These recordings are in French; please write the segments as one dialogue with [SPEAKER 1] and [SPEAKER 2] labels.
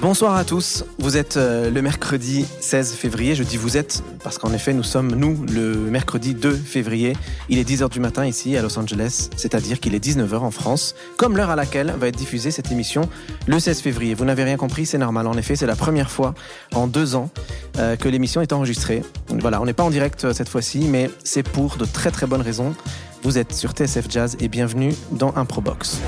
[SPEAKER 1] Bonsoir à tous, vous êtes le mercredi 16 février, je dis vous êtes parce qu'en effet nous sommes le mercredi 2 février, il est 10h du matin ici à Los Angeles, c'est-à-dire qu'il est 19h en France, comme l'heure à laquelle va être diffusée cette émission le 16 février. Vous n'avez rien compris, c'est normal, en effet c'est la première fois en 2 ans que l'émission est enregistrée. Voilà, on n'est pas en direct cette fois-ci, mais c'est pour de très très bonnes raisons. Vous êtes sur TSF Jazz et bienvenue dans Improbox.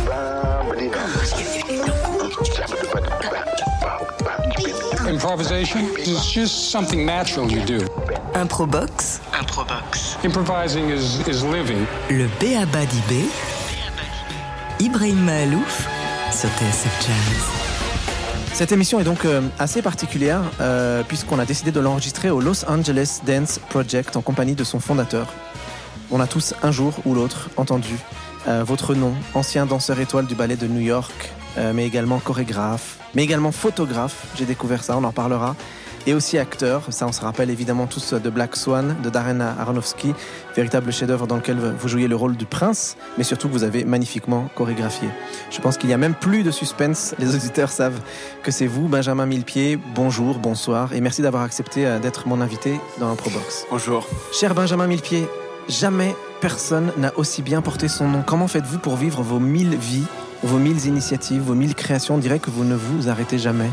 [SPEAKER 2] Improvisation is just something natural you do.
[SPEAKER 3] Improbox.
[SPEAKER 2] Improvising is living.
[SPEAKER 3] Le B.A.B.A. d'Ibé. Ibrahim Mahalouf sur TSF Jazz.
[SPEAKER 1] Cette émission est donc assez particulière puisqu'on a décidé de l'enregistrer au Los Angeles Dance Project en compagnie de son fondateur. On a tous un jour ou l'autre entendu votre nom, ancien danseur étoile du ballet de New York, mais également chorégraphe, mais également photographe, j'ai découvert ça, on en parlera, et aussi acteur, ça on se rappelle évidemment tous de Black Swan, de Darren Aronofsky, véritable chef-d'œuvre dans lequel vous jouiez le rôle du prince, mais surtout que vous avez magnifiquement chorégraphié. Je pense qu'il n'y a même plus de suspense, les auditeurs savent que c'est vous, Benjamin Millepied. Bonjour, bonsoir, et merci d'avoir accepté d'être mon invité dans Improbox.
[SPEAKER 4] Bonjour.
[SPEAKER 1] Cher Benjamin Millepied, jamais personne n'a aussi bien porté son nom. Comment faites-vous pour vivre vos 1000 vies, vos 1000 initiatives, vos 1000 créations? On dirait que vous ne vous arrêtez jamais.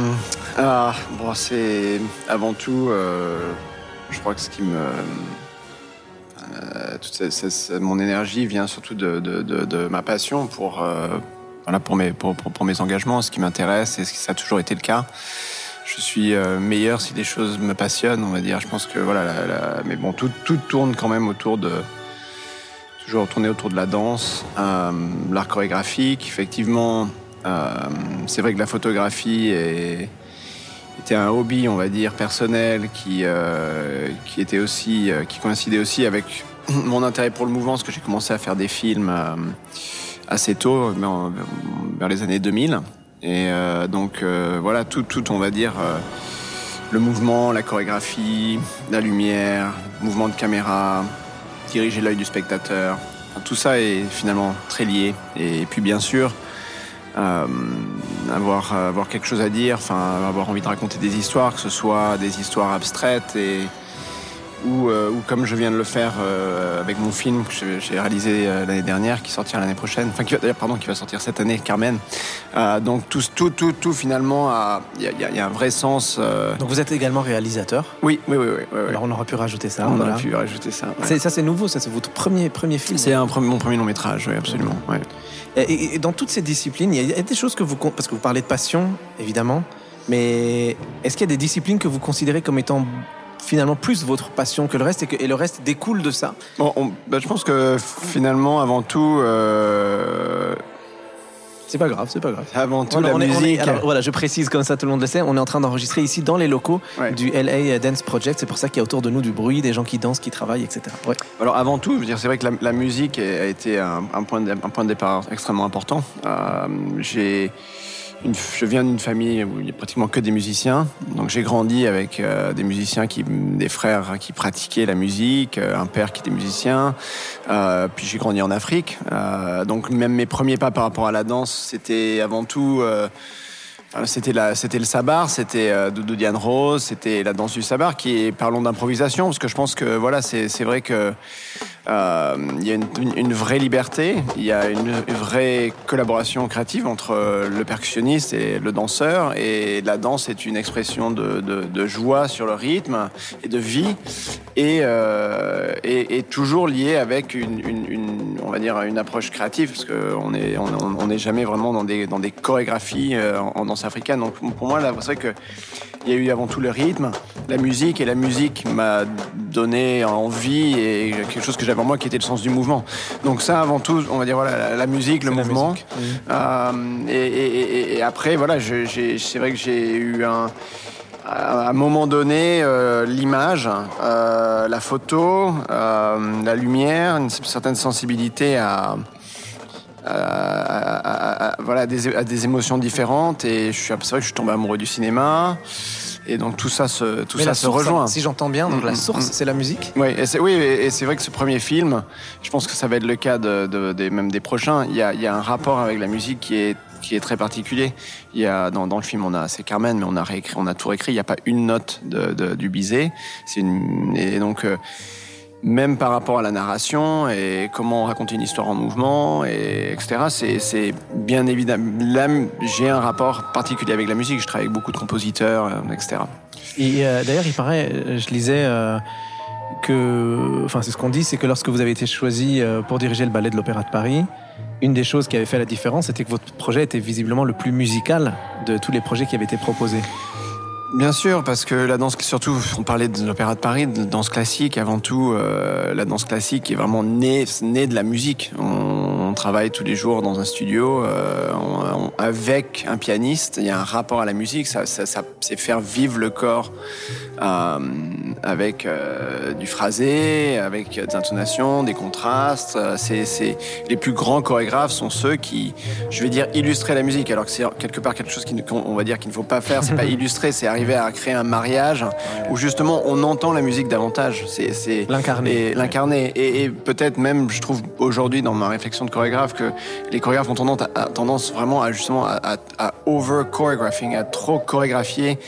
[SPEAKER 4] C'est avant tout, je crois que ce qui me... mon énergie vient surtout de ma passion pour mes engagements, ce qui m'intéresse, et ça a toujours été le cas. Je suis meilleur si les choses me passionnent, on va dire. Je pense que mais bon, tout tourne quand même toujours tourné autour de la danse, l'art chorégraphique. Effectivement, c'est vrai que la photographie était un hobby, on va dire, personnel, qui coïncidait aussi avec mon intérêt pour le mouvement, parce que j'ai commencé à faire des films assez tôt, vers les années 2000. Et tout, on va dire, le mouvement, la chorégraphie, la lumière, le mouvement de caméra, diriger l'œil du spectateur, tout ça est finalement très lié. Et puis bien sûr, avoir quelque chose à dire, avoir envie de raconter des histoires, que ce soit des histoires abstraites ou comme je viens de le faire avec mon film que j'ai réalisé l'année dernière, qui sortira l'année prochaine, qui va sortir cette année, Carmen. Donc tout finalement, il y a un vrai sens.
[SPEAKER 1] Donc vous êtes également réalisateur?
[SPEAKER 4] Oui.
[SPEAKER 1] Alors on aurait pu rajouter ça.
[SPEAKER 4] On aurait pu rajouter ça. Ouais.
[SPEAKER 1] C'est nouveau, ça c'est votre premier film.
[SPEAKER 4] C'est mon premier long métrage, oui, absolument. Ouais.
[SPEAKER 1] Et dans toutes ces disciplines, il y a des choses parce que vous parlez de passion, évidemment, mais est-ce qu'il y a des disciplines que vous considérez comme étant finalement plus votre passion que le reste, et le reste découle de ça?
[SPEAKER 4] Je pense que finalement, avant tout...
[SPEAKER 1] C'est pas grave.
[SPEAKER 4] Avant tout, la musique...
[SPEAKER 1] Alors voilà, je précise comme ça, tout le monde le sait, on est en train d'enregistrer ici dans les locaux du LA Dance Project, c'est pour ça qu'il y a autour de nous du bruit, des gens qui dansent, qui travaillent, etc. Ouais.
[SPEAKER 4] Alors avant tout, je veux dire, c'est vrai que la musique a été un point de départ extrêmement important. Je viens d'une famille où il n'y a pratiquement que des musiciens. Donc j'ai grandi avec des musiciens, des frères qui pratiquaient la musique, un père qui était musicien. Puis j'ai grandi en Afrique. Donc même mes premiers pas par rapport à la danse, c'était avant tout... C'était le sabar, c'était Doudou Diane Rose, c'était la danse du sabar, parlons d'improvisation, parce que je pense que c'est vrai que il y a une vraie liberté, il y a une vraie collaboration créative entre le percussionniste et le danseur, et la danse est une expression de joie sur le rythme et de vie, et toujours liée avec on va dire une approche créative, parce qu'on n'est jamais vraiment dans des chorégraphies en danse africaine. Donc pour moi, là, c'est vrai que il y a eu avant tout le rythme, la musique, et la musique m'a donné envie et quelque chose que j'avais en moi qui était le sens du mouvement. Donc ça, avant tout, on va dire la musique, le mouvement. Et après, c'est vrai que j'ai eu à un moment donné, l'image, la photo, la lumière, une certaine sensibilité à des émotions différentes, et c'est vrai que je suis tombé amoureux du cinéma, et donc tout ça se rejoint.
[SPEAKER 1] Si j'entends bien, donc la source, c'est la musique.
[SPEAKER 4] Oui, et c'est vrai que ce premier film, je pense que ça va être le cas même des prochains. Il y a un rapport avec la musique qui est qui est très particulier. Il y a dans le film, c'est Carmen, mais on a tout réécrit. Il n'y a pas une note du Bizet. Et donc même par rapport à la narration et comment raconter une histoire en mouvement, etc. C'est bien évidemment. Là, j'ai un rapport particulier avec la musique. Je travaille avec beaucoup de compositeurs, etc.
[SPEAKER 1] Et d'ailleurs, il paraît, je lisais c'est ce qu'on dit, c'est que lorsque vous avez été choisi pour diriger le ballet de l'Opéra de Paris, une des choses qui avait fait la différence, c'était que votre projet était visiblement le plus musical de tous les projets qui avaient été proposés.
[SPEAKER 4] Bien sûr, parce que la danse, surtout, on parlait de l'Opéra de Paris, de danse classique, avant tout, la danse classique est vraiment née de la musique. On travaille tous les jours dans un studio avec un pianiste, il y a un rapport à la musique, ça c'est faire vivre le corps avec du phrasé, avec des intonations, des contrastes. Les plus grands chorégraphes sont ceux qui, je vais dire, illustraient la musique, alors que c'est quelque part quelque chose qu'on va dire qu'il ne faut pas faire, c'est pas illustrer, c'est arriver à créer un mariage où justement on entend la musique davantage. C'est l'incarner. Et peut-être même, je trouve aujourd'hui dans ma réflexion de chorégraphe que les chorégraphes ont tendance vraiment à justement à over-choreographing, à trop chorégraphier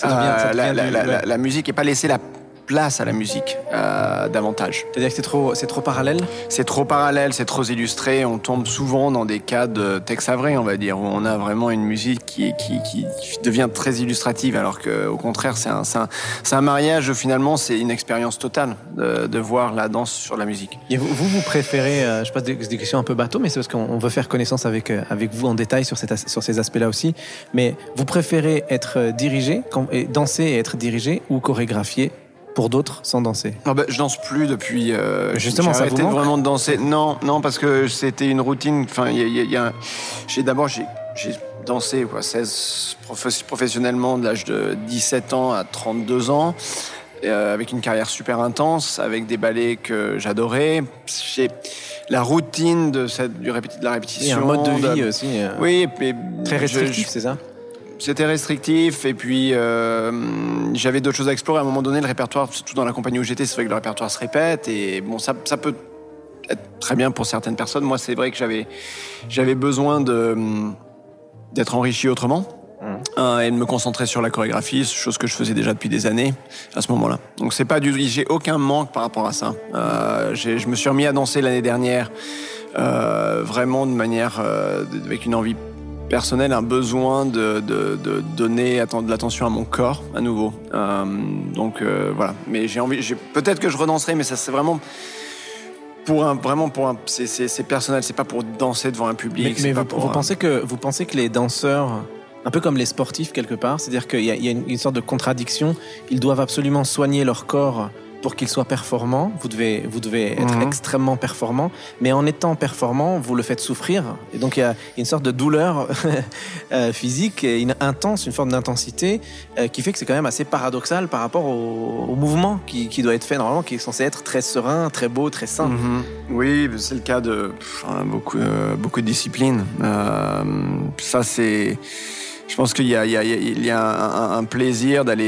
[SPEAKER 4] la musique et pas laisser la place à la musique davantage.
[SPEAKER 1] C'est-à-dire que c'est trop parallèle ?
[SPEAKER 4] C'est trop parallèle, c'est trop illustré. On tombe souvent dans des cas de Tex Avery, on va dire, où on a vraiment une musique qui devient très illustrative, alors qu'au contraire, c'est un mariage où finalement c'est une expérience totale de voir la danse sur la musique.
[SPEAKER 1] Et vous préférez, je passe des questions un peu bateau, mais c'est parce qu'on veut faire connaissance avec vous en détail sur ces aspects-là aussi. Mais vous préférez être dirigé, danser et être dirigé, ou chorégraphié pour d'autres sans danser?
[SPEAKER 4] Je danse plus depuis.
[SPEAKER 1] Justement,
[SPEAKER 4] j'ai arrêté vraiment de danser. Non, parce que c'était une routine. Enfin, j'ai dansé 16 professionnellement de l'âge de 17 ans à 32 ans, avec une carrière super intense, avec des ballets que j'adorais. La routine de la répétition.
[SPEAKER 1] Et un mode de vie aussi.
[SPEAKER 4] Oui,
[SPEAKER 1] très restrictif, c'est ça?
[SPEAKER 4] C'était restrictif, et puis j'avais d'autres choses à explorer. À un moment donné, le répertoire, surtout dans la compagnie où j'étais, c'est vrai que le répertoire se répète, et bon, ça peut être très bien pour certaines personnes. Moi, c'est vrai que j'avais besoin d'être enrichi autrement, et de me concentrer sur la chorégraphie, chose que je faisais déjà depuis des années à ce moment-là. Donc j'ai aucun manque par rapport à ça. Je me suis remis à danser l'année dernière, vraiment de manière avec une envie personnel, un besoin de donner de l'attention à mon corps à nouveau. Voilà. Mais peut-être que je redanserai, mais ça c'est vraiment c'est personnel. C'est pas pour danser devant un public.
[SPEAKER 1] Mais vous pensez que les danseurs, un peu comme les sportifs quelque part, c'est-à-dire qu'il y a une sorte de contradiction. Ils doivent absolument soigner leur corps pour qu'il soit performant. Vous devez être extrêmement performant, mais en étant performant, vous le faites souffrir. Et donc il y a une sorte de douleur physique et une forme d'intensité qui fait que c'est quand même assez paradoxal par rapport au mouvement qui doit être fait normalement, qui est censé être très serein, très beau, très sain.
[SPEAKER 4] Oui, c'est le cas de beaucoup de disciplines. Ça c'est... Je pense qu'il y a un plaisir d'aller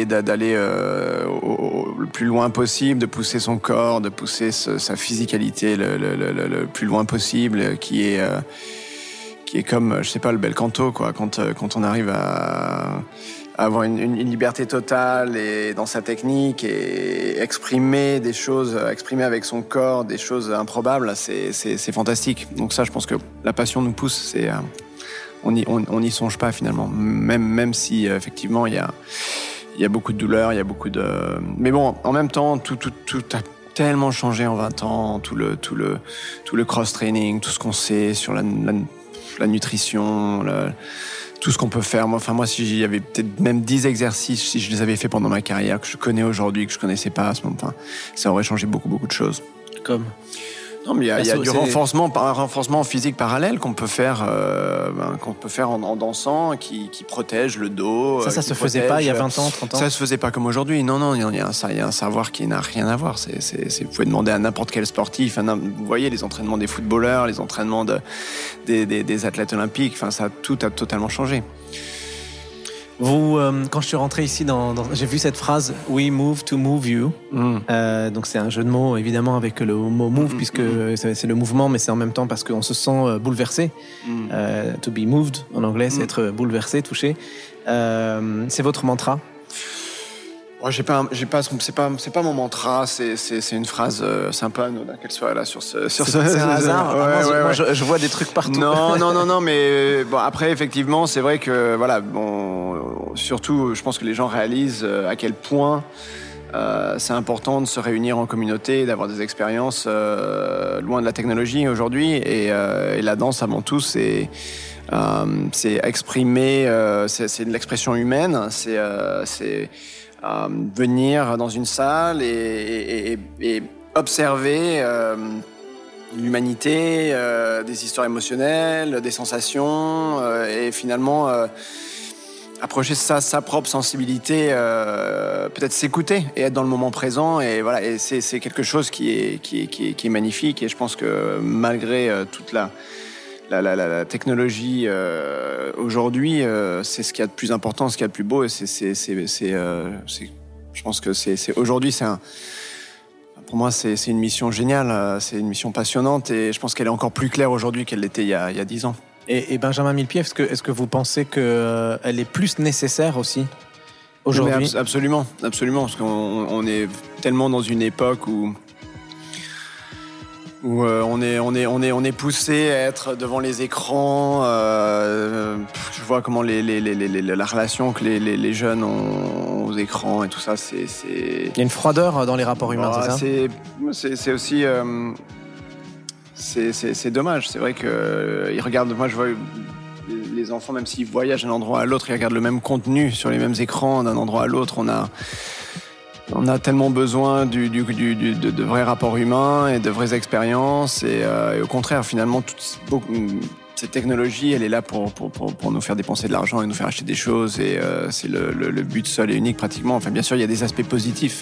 [SPEAKER 4] le plus loin possible, de pousser son corps, de pousser sa physicalité le plus loin possible, qui est comme, je sais pas, le bel canto, quoi. Quand on arrive à avoir une liberté totale et dans sa technique et exprimer des choses, exprimer avec son corps des choses improbables, c'est fantastique. Donc ça, je pense que la passion nous pousse. On n'y songe pas finalement, même si effectivement il y a beaucoup de douleurs, il y a beaucoup de... Mais bon, en même temps, tout a tellement changé en 20 ans, tout le cross-training, tout ce qu'on sait sur la nutrition, tout ce qu'on peut faire. Moi, s'il y avait peut-être même 10 exercices, si je les avais fait pendant ma carrière, que je connais aujourd'hui, que je connaissais pas à ce moment, ça aurait changé beaucoup de choses.
[SPEAKER 1] Comme...
[SPEAKER 4] Non, mais il y a du renforcement physique parallèle qu'on peut faire en dansant, qui protège le dos.
[SPEAKER 1] Ça se faisait pas il y a 20 ans, 30 ans.
[SPEAKER 4] Ça se faisait pas comme aujourd'hui. Non, il y a un savoir qui n'a rien à voir. Vous pouvez demander à n'importe quel sportif. Vous voyez les entraînements des footballeurs, les entraînements des athlètes olympiques. Tout a totalement changé.
[SPEAKER 1] Quand je suis rentré ici, j'ai vu cette phrase « We move to move you ». Donc c'est un jeu de mots, évidemment, avec le mot « move », puisque c'est le mouvement, mais c'est en même temps parce qu'on se sent bouleversé. To be moved, en anglais, c'est être bouleversé, touché. C'est votre mantra?
[SPEAKER 4] C'est pas mon mantra, c'est une phrase sympa anodin qu'elle soit là sur ce.
[SPEAKER 1] C'est un hasard. Moi, je vois des trucs partout.
[SPEAKER 4] Non, mais bon, après effectivement, c'est vrai que voilà, surtout, je pense que les gens réalisent à quel point c'est important de se réunir en communauté, d'avoir des expériences loin de la technologie aujourd'hui, et la danse avant tout, c'est exprimer, c'est de l'expression humaine, c'est venir dans une salle et observer l'humanité, des histoires émotionnelles, des sensations, et finalement approcher sa propre sensibilité, peut-être s'écouter et être dans le moment présent. Et voilà, et c'est quelque chose qui est magnifique. Et je pense que malgré toute la technologie aujourd'hui, c'est ce qu'il y a de plus important, ce qu'il y a de plus beau, et je pense que aujourd'hui, pour moi, c'est une mission géniale, c'est une mission passionnante, et je pense qu'elle est encore plus claire aujourd'hui qu'elle l'était il y a 10 ans.
[SPEAKER 1] Et Benjamin Millepied, est-ce que vous pensez qu'elle est plus nécessaire aussi aujourd'hui?
[SPEAKER 4] Absolument, parce qu'on est tellement dans une époque où on est poussé à être devant les écrans. Je vois comment la relation que les jeunes ont aux écrans et tout ça, c'est...
[SPEAKER 1] Il y a une froideur dans les rapports humains, c'est ça?
[SPEAKER 4] C'est aussi... c'est dommage. C'est vrai qu'ils regardent... Moi, je vois les enfants, même s'ils voyagent d'un endroit à l'autre, ils regardent le même contenu sur les mêmes écrans d'un endroit à l'autre. On a tellement besoin de vrais rapports humains et de vraies expériences, et au contraire, finalement, cette technologie, elle est là pour nous faire dépenser de l'argent et nous faire acheter des choses, et c'est le but seul et unique pratiquement. Enfin, bien sûr, il y a des aspects positifs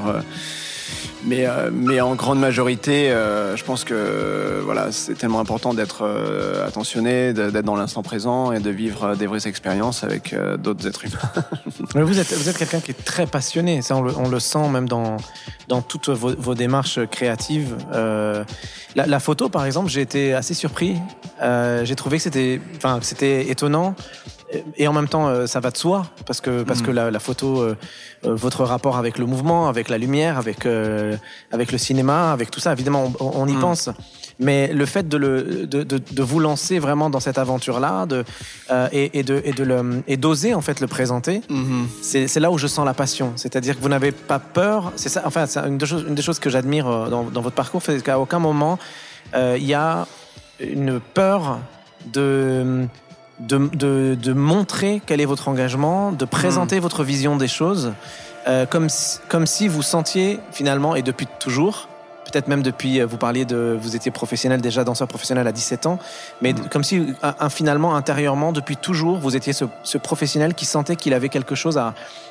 [SPEAKER 4] mais en grande majorité, je pense que voilà, c'est tellement important d'être attentionné, d'être dans l'instant présent et de vivre des vraies expériences avec d'autres êtres humains.
[SPEAKER 1] Vous êtes quelqu'un qui est très passionné, ça on le sent même dans toutes vos démarches créatives. La photo, par exemple, j'ai été assez surpris. J'ai trouvé que c'était étonnant. Et en même temps, ça va de soi, parce que la photo, votre rapport avec le mouvement, avec la lumière, avec le cinéma, avec tout ça, évidemment, on y pense. Mais le fait de vous lancer vraiment dans cette aventure-là, et d'oser en fait le présenter, c'est là où je sens la passion. C'est-à-dire que vous n'avez pas peur. C'est ça. Enfin, c'est une des choses que j'admire dans votre parcours, c'est qu'à aucun moment il y a une peur de montrer quel est votre engagement, de présenter votre vision des choses, comme si vous sentiez finalement, et depuis toujours, peut-être même depuis, vous étiez professionnel déjà, danseur professionnel à 17 ans, mais comme si finalement, intérieurement, depuis toujours, vous étiez ce professionnel qui sentait qu'il avait quelque chose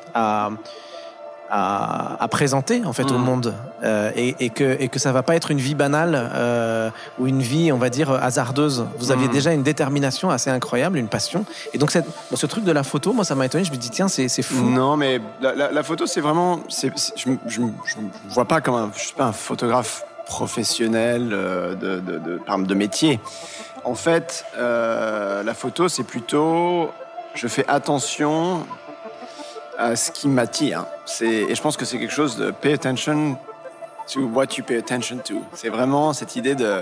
[SPEAKER 1] à présenter en fait au monde, et que ça va pas être une vie banale ou une vie, on va dire, hasardeuse. Vous aviez déjà une détermination assez incroyable, une passion, et donc ce truc de la photo, moi ça m'a étonné. Je me dis tiens, c'est fou.
[SPEAKER 4] Non, mais la photo, c'est vraiment, je vois pas comme je suis pas un photographe professionnel de métier. En fait, la photo, c'est plutôt, je fais attention à ce qui m'attire. Et je pense que c'est quelque chose de pay attention to what you pay attention to. C'est vraiment cette idée de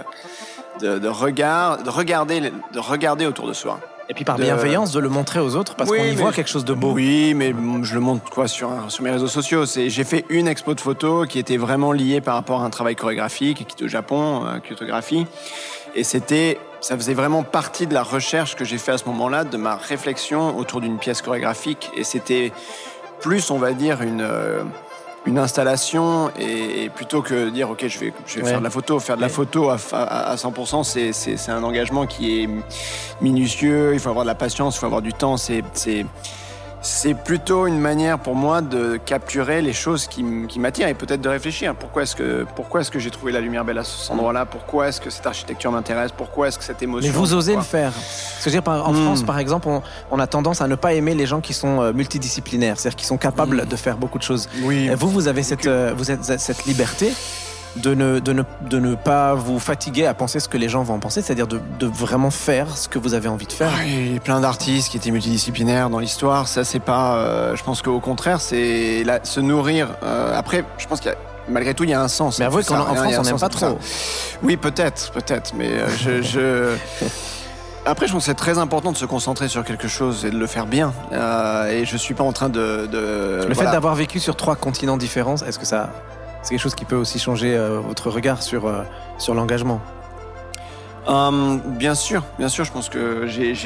[SPEAKER 4] regarder autour de soi.
[SPEAKER 1] Et puis par bienveillance, de le montrer aux autres, parce qu'on y voit quelque chose de beau.
[SPEAKER 4] Oui, mais je le montre sur mes réseaux sociaux. J'ai fait une expo de photos qui était vraiment liée par rapport à un travail chorégraphique qui était au Japon, Kyotographie. Et ça faisait vraiment partie de la recherche que j'ai fait à ce moment-là, de ma réflexion autour d'une pièce chorégraphique. Et c'était plus, on va dire, une installation, et plutôt que dire ok, je vais faire de la photo. Faire de la photo à 100%, c'est un engagement qui est minutieux. Il faut avoir de la patience, il faut avoir du temps. C'est plutôt une manière pour moi de capturer les choses qui m'attirent et peut-être de réfléchir. Pourquoi est-ce que j'ai trouvé la lumière belle à cet endroit-là? Pourquoi est-ce que cette architecture m'intéresse? Pourquoi est-ce que cette émotion?
[SPEAKER 1] Mais vous osez le faire. Ce que je veux dire, en France, par exemple, on a tendance à ne pas aimer les gens qui sont multidisciplinaires, c'est-à-dire qui sont capables de faire beaucoup de choses.
[SPEAKER 4] Oui.
[SPEAKER 1] Vous avez cette liberté de ne pas vous fatiguer à penser ce que les gens vont en penser, c'est-à-dire de vraiment faire ce que vous avez envie de faire.
[SPEAKER 4] Il y a plein d'artistes qui étaient multidisciplinaires dans l'histoire. Ça, c'est pas. Je pense qu'au contraire, c'est se nourrir. Après, je pense qu'il y a. Malgré tout, il y a un sens.
[SPEAKER 1] Mais avouez qu'en France, on n'aime pas trop.
[SPEAKER 4] Oui, peut-être. Mais Après, je pense que c'est très important de se concentrer sur quelque chose et de le faire bien. Et je suis pas en train de
[SPEAKER 1] Le fait d'avoir vécu sur 3 continents différents, est-ce que c'est quelque chose qui peut aussi changer votre regard sur l'engagement?
[SPEAKER 4] Bien sûr. Je pense que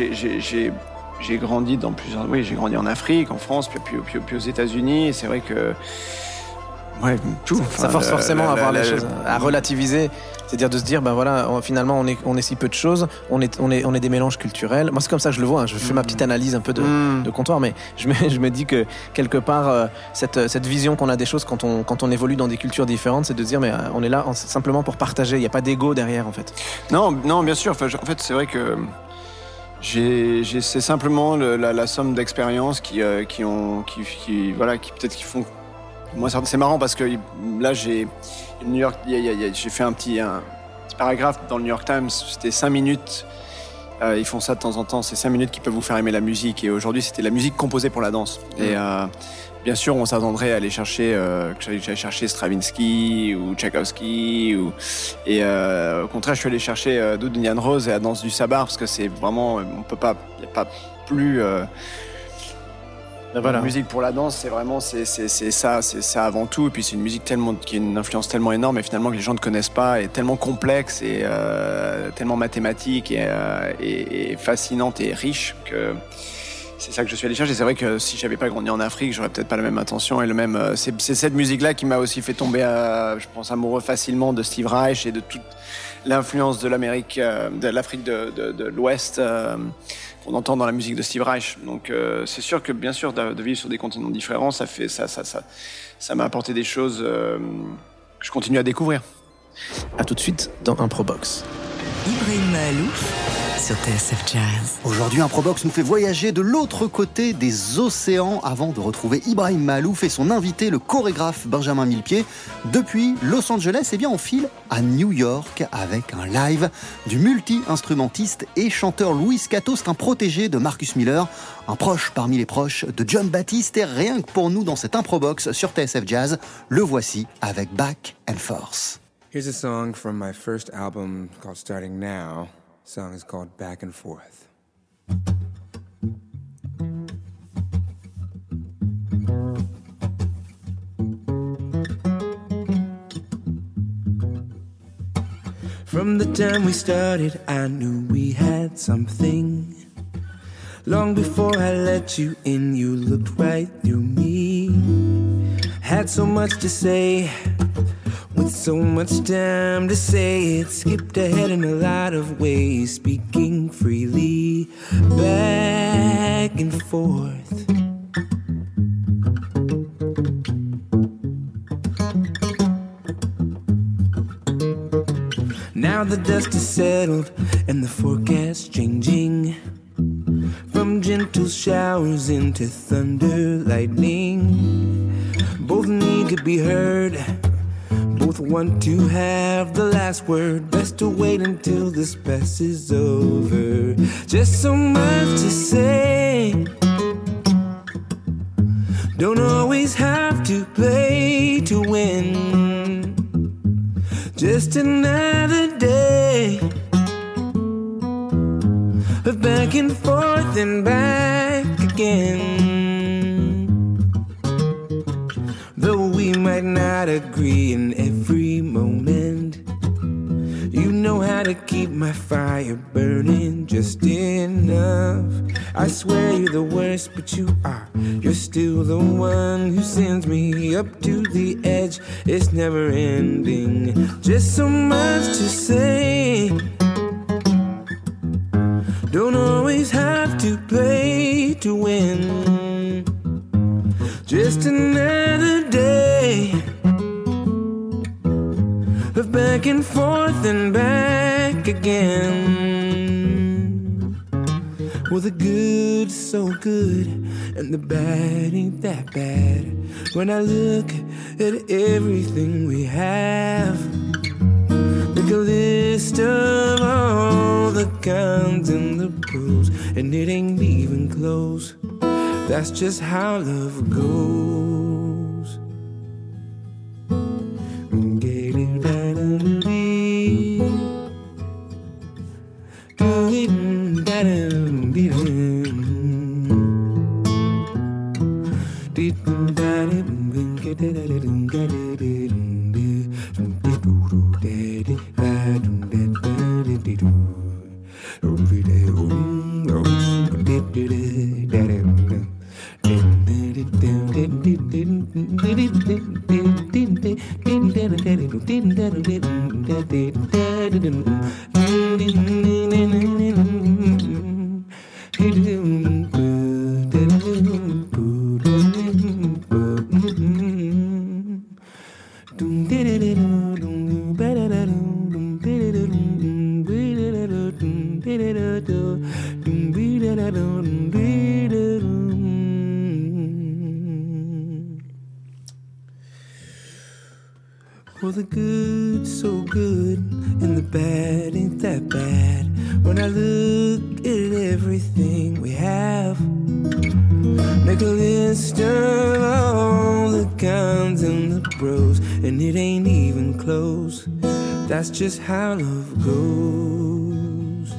[SPEAKER 4] j'ai grandi dans plusieurs. Oui, j'ai grandi en Afrique, en France, puis aux États-Unis. Et c'est vrai que. Ouais, tout.
[SPEAKER 1] Ça force forcément à voir les choses, à relativiser. C'est-à-dire de se dire, ben voilà, finalement, on est si peu de choses, on est des mélanges culturels. Moi, c'est comme ça que je le vois. Je fais ma petite analyse un peu de comptoir, mais je me dis que quelque part, cette vision qu'on a des choses quand on évolue dans des cultures différentes, c'est de se dire, mais on est là simplement pour partager. Il n'y a pas d'ego derrière, en fait.
[SPEAKER 4] Non, bien sûr. Enfin, en fait, c'est vrai que c'est simplement la somme d'expériences qui peut-être qui font. Moi, c'est marrant parce que là, j'ai fait un petit paragraphe dans le New York Times. C'était 5 minutes. Ils font ça de temps en temps. C'est 5 minutes qui peuvent vous faire aimer la musique. Et aujourd'hui, c'était la musique composée pour la danse. Et bien sûr, on s'attendrait à aller chercher, que j'allais chercher Stravinsky ou Tchaïkovski. Et au contraire, je suis allé chercher Doudou Rose et la danse du Sabar parce que c'est vraiment, on peut pas, il n'y a pas plus.
[SPEAKER 1] Voilà.
[SPEAKER 4] La musique pour la danse, c'est vraiment c'est ça avant tout. Et puis c'est une musique qui a une influence tellement énorme et finalement que les gens ne connaissent pas, et tellement complexe et tellement mathématique et fascinante et riche que c'est ça que je suis allé chercher. C'est vrai que si j'avais pas grandi en Afrique, j'aurais peut-être pas la même attention et le même. C'est cette musique-là qui m'a aussi fait tomber, je pense, amoureux facilement de Steve Reich et de toute l'influence de l'Amérique, de l'Afrique de l'Ouest. Qu'on entend dans la musique de Steve Reich. Donc c'est sûr que bien sûr de vivre sur des continents différents, ça m'a apporté des choses que je continue à découvrir.
[SPEAKER 1] À tout de suite dans Improbox.
[SPEAKER 3] Ibrahim Mahalouf sur TSF Jazz.
[SPEAKER 5] Aujourd'hui, Improbox nous fait voyager de l'autre côté des océans avant de retrouver Ibrahim Mahalouf et son invité, le chorégraphe Benjamin Millepied. Depuis Los Angeles, on file à New York avec un live du multi-instrumentiste et chanteur Louis Scatto. C'est un protégé de Marcus Miller, un proche parmi les proches de Jon Batiste. Et rien que pour nous dans cette Improbox sur TSF Jazz, le voici avec Back and Forth.
[SPEAKER 6] Here's a song from my first album called Starting Now. The song is called Back and Forth. From the time we started, I knew we had something. Long before I let you in, you looked right through me. Had so much to say, with so much time to say it, skipped ahead in a lot of ways, speaking freely, back and forth. Now the dust is settled and the forecast changing, from gentle showers into thunder, lightning. Both need to be heard, both want to have the last word. Best to wait until this passes over. Just so much to say, don't always have to play to win. Just another day of back and forth and back again. Though we might not agree in every moment, you know how to keep my fire burning just enough. I swear you're the worst, but you're still the one who sends me up to the edge. It's never ending, just so much to say. Don't always have to play to win. back and forth and back again. Well, the good so good and the bad ain't that bad. When I look at everything we have, make a list of all the cons and the pros, and it ain't even close. That's just how love goes. Well, the good so good and the bad ain't that bad. When I look at everything we have, make a list of all the cons and the pros, and it ain't even close. That's just how love goes.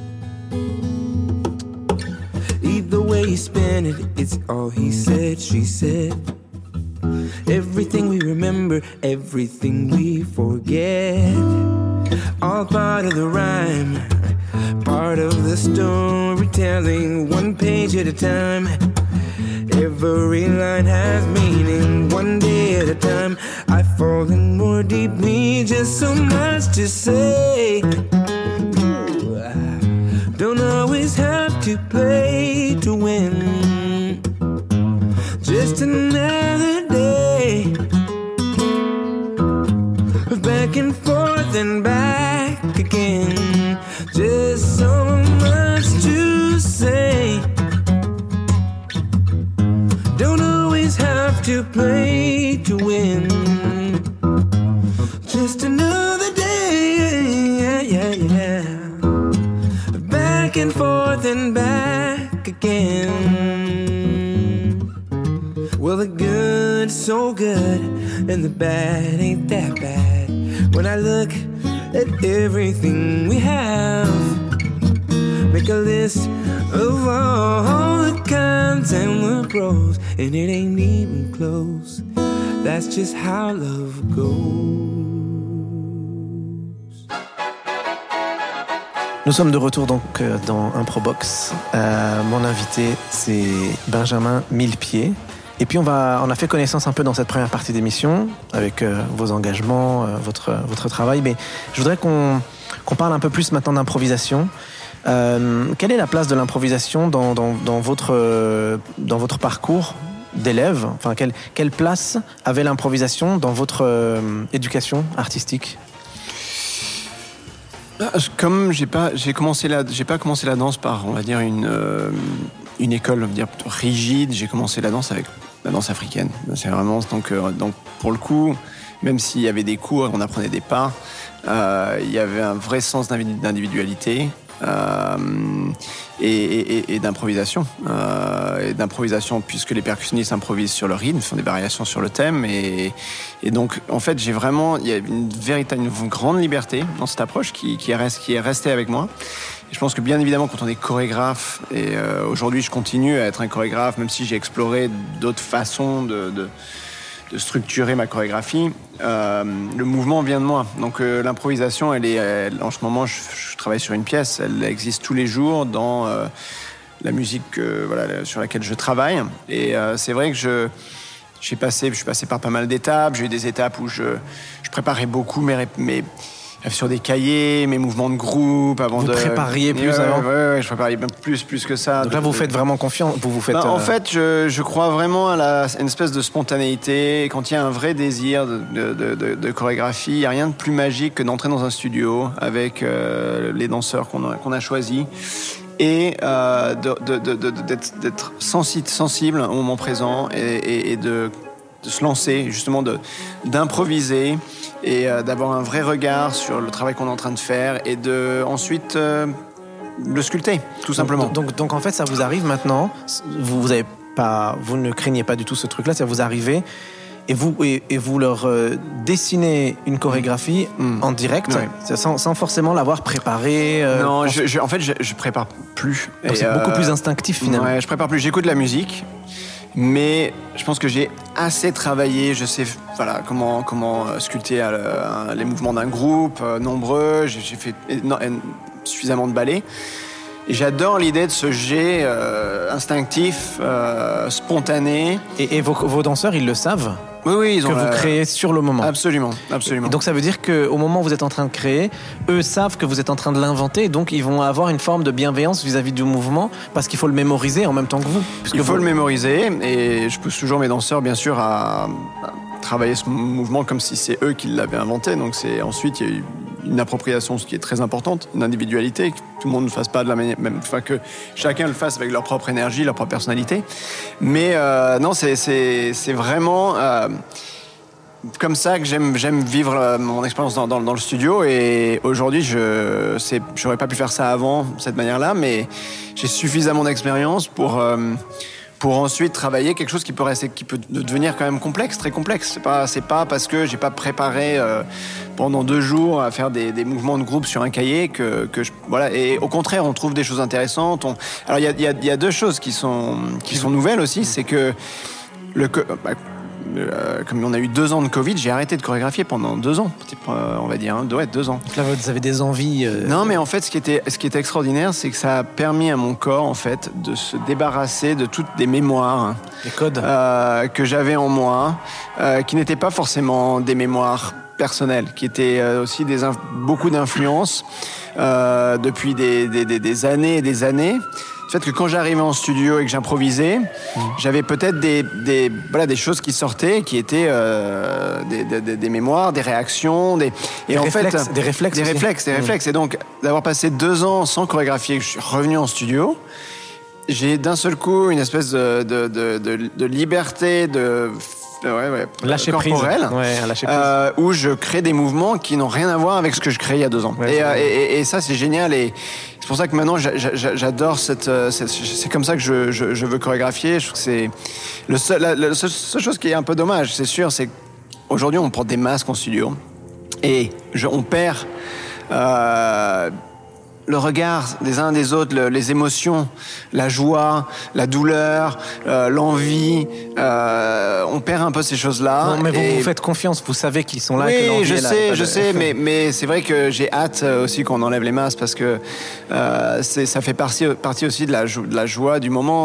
[SPEAKER 6] Either way you spin it, it's all he said, she said. Everything we remember, everything we forget, all part of the rhyme, part of the storytelling, one page at a time. Every line has meaning, one day at a time. I've fallen more deeply, just so much to say. Don't always have to play to win. Just another day, back and forth and back again. Just so much to say. Don't always have to play to win. Just another day, yeah, yeah. Back and forth and back again. Well, the good so good and the bad ain't that bad. When I look at everything we have, make a list of all the cons and the pros, and it ain't even close. That's just how love goes.
[SPEAKER 1] Nous sommes de retour donc dans Improbox. Mon invité, c'est Benjamin Millepied. Et puis on a fait connaissance un peu dans cette première partie d'émission avec vos engagements, votre travail. Mais je voudrais qu'on parle un peu plus maintenant d'improvisation. Quelle est la place de l'improvisation dans votre parcours d'élève? Enfin, quelle place avait l'improvisation dans votre éducation artistique?
[SPEAKER 4] Comme j'ai pas commencé la danse par, on va dire, une école, on va dire, plutôt rigide. J'ai commencé la danse avec la danse africaine. C'est vraiment donc pour le coup, même s'il y avait des cours, on apprenait des pas, il y avait un vrai sens d'individualité. Et d'improvisation. Puisque les percussionnistes improvisent sur le rythme, font des variations sur le thème. Et donc, en fait, il y a une grande liberté dans cette approche qui est restée avec moi. Et je pense que bien évidemment, quand on est chorégraphe, et aujourd'hui je continue à être un chorégraphe, même si j'ai exploré d'autres façons de structurer ma chorégraphie, le mouvement vient de moi. Donc l'improvisation, en ce moment, je travaille sur une pièce, elle existe tous les jours dans la musique sur laquelle je travaille. Et c'est vrai que je suis passé par pas mal d'étapes. J'ai eu des étapes où je préparais beaucoup mes sur des cahiers, mes mouvements de groupe avant
[SPEAKER 1] vous
[SPEAKER 4] de.
[SPEAKER 1] Prépariez plus avant.
[SPEAKER 4] Ouais, je préparais même plus que ça.
[SPEAKER 1] Donc là, vous faites vraiment confiance. Vous faites.
[SPEAKER 4] En fait, je crois vraiment à une espèce de spontanéité. Quand il y a un vrai désir de chorégraphie, il n'y a rien de plus magique que d'entrer dans un studio avec les danseurs qu'on a choisis et d'être sensible au moment présent et de se lancer, justement d'improviser et d'avoir un vrai regard sur le travail qu'on est en train de faire et de ensuite le sculpter, tout simplement.
[SPEAKER 1] Donc en fait, ça vous arrive maintenant. Vous ne craignez pas du tout ce truc-là. Ça vous arrivez et vous leur dessinez une chorégraphie en direct, sans forcément l'avoir préparée.
[SPEAKER 4] Non, en fait, je prépare plus.
[SPEAKER 1] Donc c'est beaucoup plus instinctif finalement.
[SPEAKER 4] Ouais, je prépare plus. J'écoute de la musique. Mais je pense que j'ai assez travaillé, je sais comment sculpter les mouvements d'un groupe, nombreux, j'ai fait suffisamment de ballets. Et j'adore l'idée de ce jet instinctif, spontané.
[SPEAKER 1] Et vos danseurs, ils le savent ?
[SPEAKER 4] Oui, ils ont
[SPEAKER 1] vous créez sur le moment.
[SPEAKER 4] Absolument.
[SPEAKER 1] Et donc ça veut dire qu'au moment où vous êtes en train de créer, eux savent que vous êtes en train de l'inventer, donc ils vont avoir une forme de bienveillance vis-à-vis du mouvement, parce qu'il faut le mémoriser en même temps que vous.
[SPEAKER 4] Il faut le mémoriser, et je pousse toujours mes danseurs, bien sûr, à travailler ce mouvement comme si c'est eux qui l'avaient inventé. Donc ensuite, il y a eu une appropriation, ce qui est très importante, une individualité, que tout le monde ne fasse pas de la manière, que chacun le fasse avec leur propre énergie, leur propre personnalité. Mais non, c'est vraiment comme ça que j'aime vivre mon expérience dans le studio. Et aujourd'hui, j'aurais pas pu faire ça avant, cette manière-là, mais j'ai suffisamment d'expérience pour ensuite travailler quelque chose qui peut devenir quand même complexe, très complexe. C'est pas parce que j'ai pas préparé pendant 2 jours à faire des mouvements de groupe sur un cahier voilà. Et au contraire, on trouve des choses intéressantes. Alors il y a 2 choses qui sont nouvelles aussi, c'est que comme on a eu 2 ans de Covid, j'ai arrêté de chorégraphier pendant 2 ans, on va dire, 2 ans.
[SPEAKER 1] Donc là, vous avez des envies.
[SPEAKER 4] Non, mais en fait, ce qui était extraordinaire, c'est que ça a permis à mon corps, en fait, de se débarrasser de toutes des mémoires,
[SPEAKER 1] des codes
[SPEAKER 4] que j'avais en moi, qui n'étaient pas forcément des mémoires personnelles, qui étaient aussi beaucoup d'influences depuis des années et des années. Le fait que quand j'arrivais en studio et que j'improvisais, j'avais peut-être des choses qui sortaient, qui étaient des mémoires, des réactions, des réflexes. Et donc, d'avoir passé 2 ans sans chorégraphier, que je suis revenu en studio, j'ai d'un seul coup une espèce de liberté,
[SPEAKER 1] lâcher
[SPEAKER 4] corporelle,
[SPEAKER 1] prise.
[SPEAKER 4] Où je crée des mouvements qui n'ont rien à voir avec ce que je créais il y a 2 ans. Et ça, c'est génial. Et c'est pour ça que maintenant, j'adore c'est comme ça que je veux chorégraphier. Je trouve que c'est la seule chose qui est un peu dommage, c'est sûr, c'est qu'aujourd'hui, on porte des masques en studio et on perd le regard des uns des autres, les émotions, la joie, la douleur, l'envie. On perd un peu ces choses-là.
[SPEAKER 1] Non, mais vous faites confiance, vous savez qu'ils sont là.
[SPEAKER 4] Oui,
[SPEAKER 1] que l'envie
[SPEAKER 4] je sais, mais c'est vrai que j'ai hâte aussi qu'on enlève les masques parce que ça fait partie aussi de la joie du moment,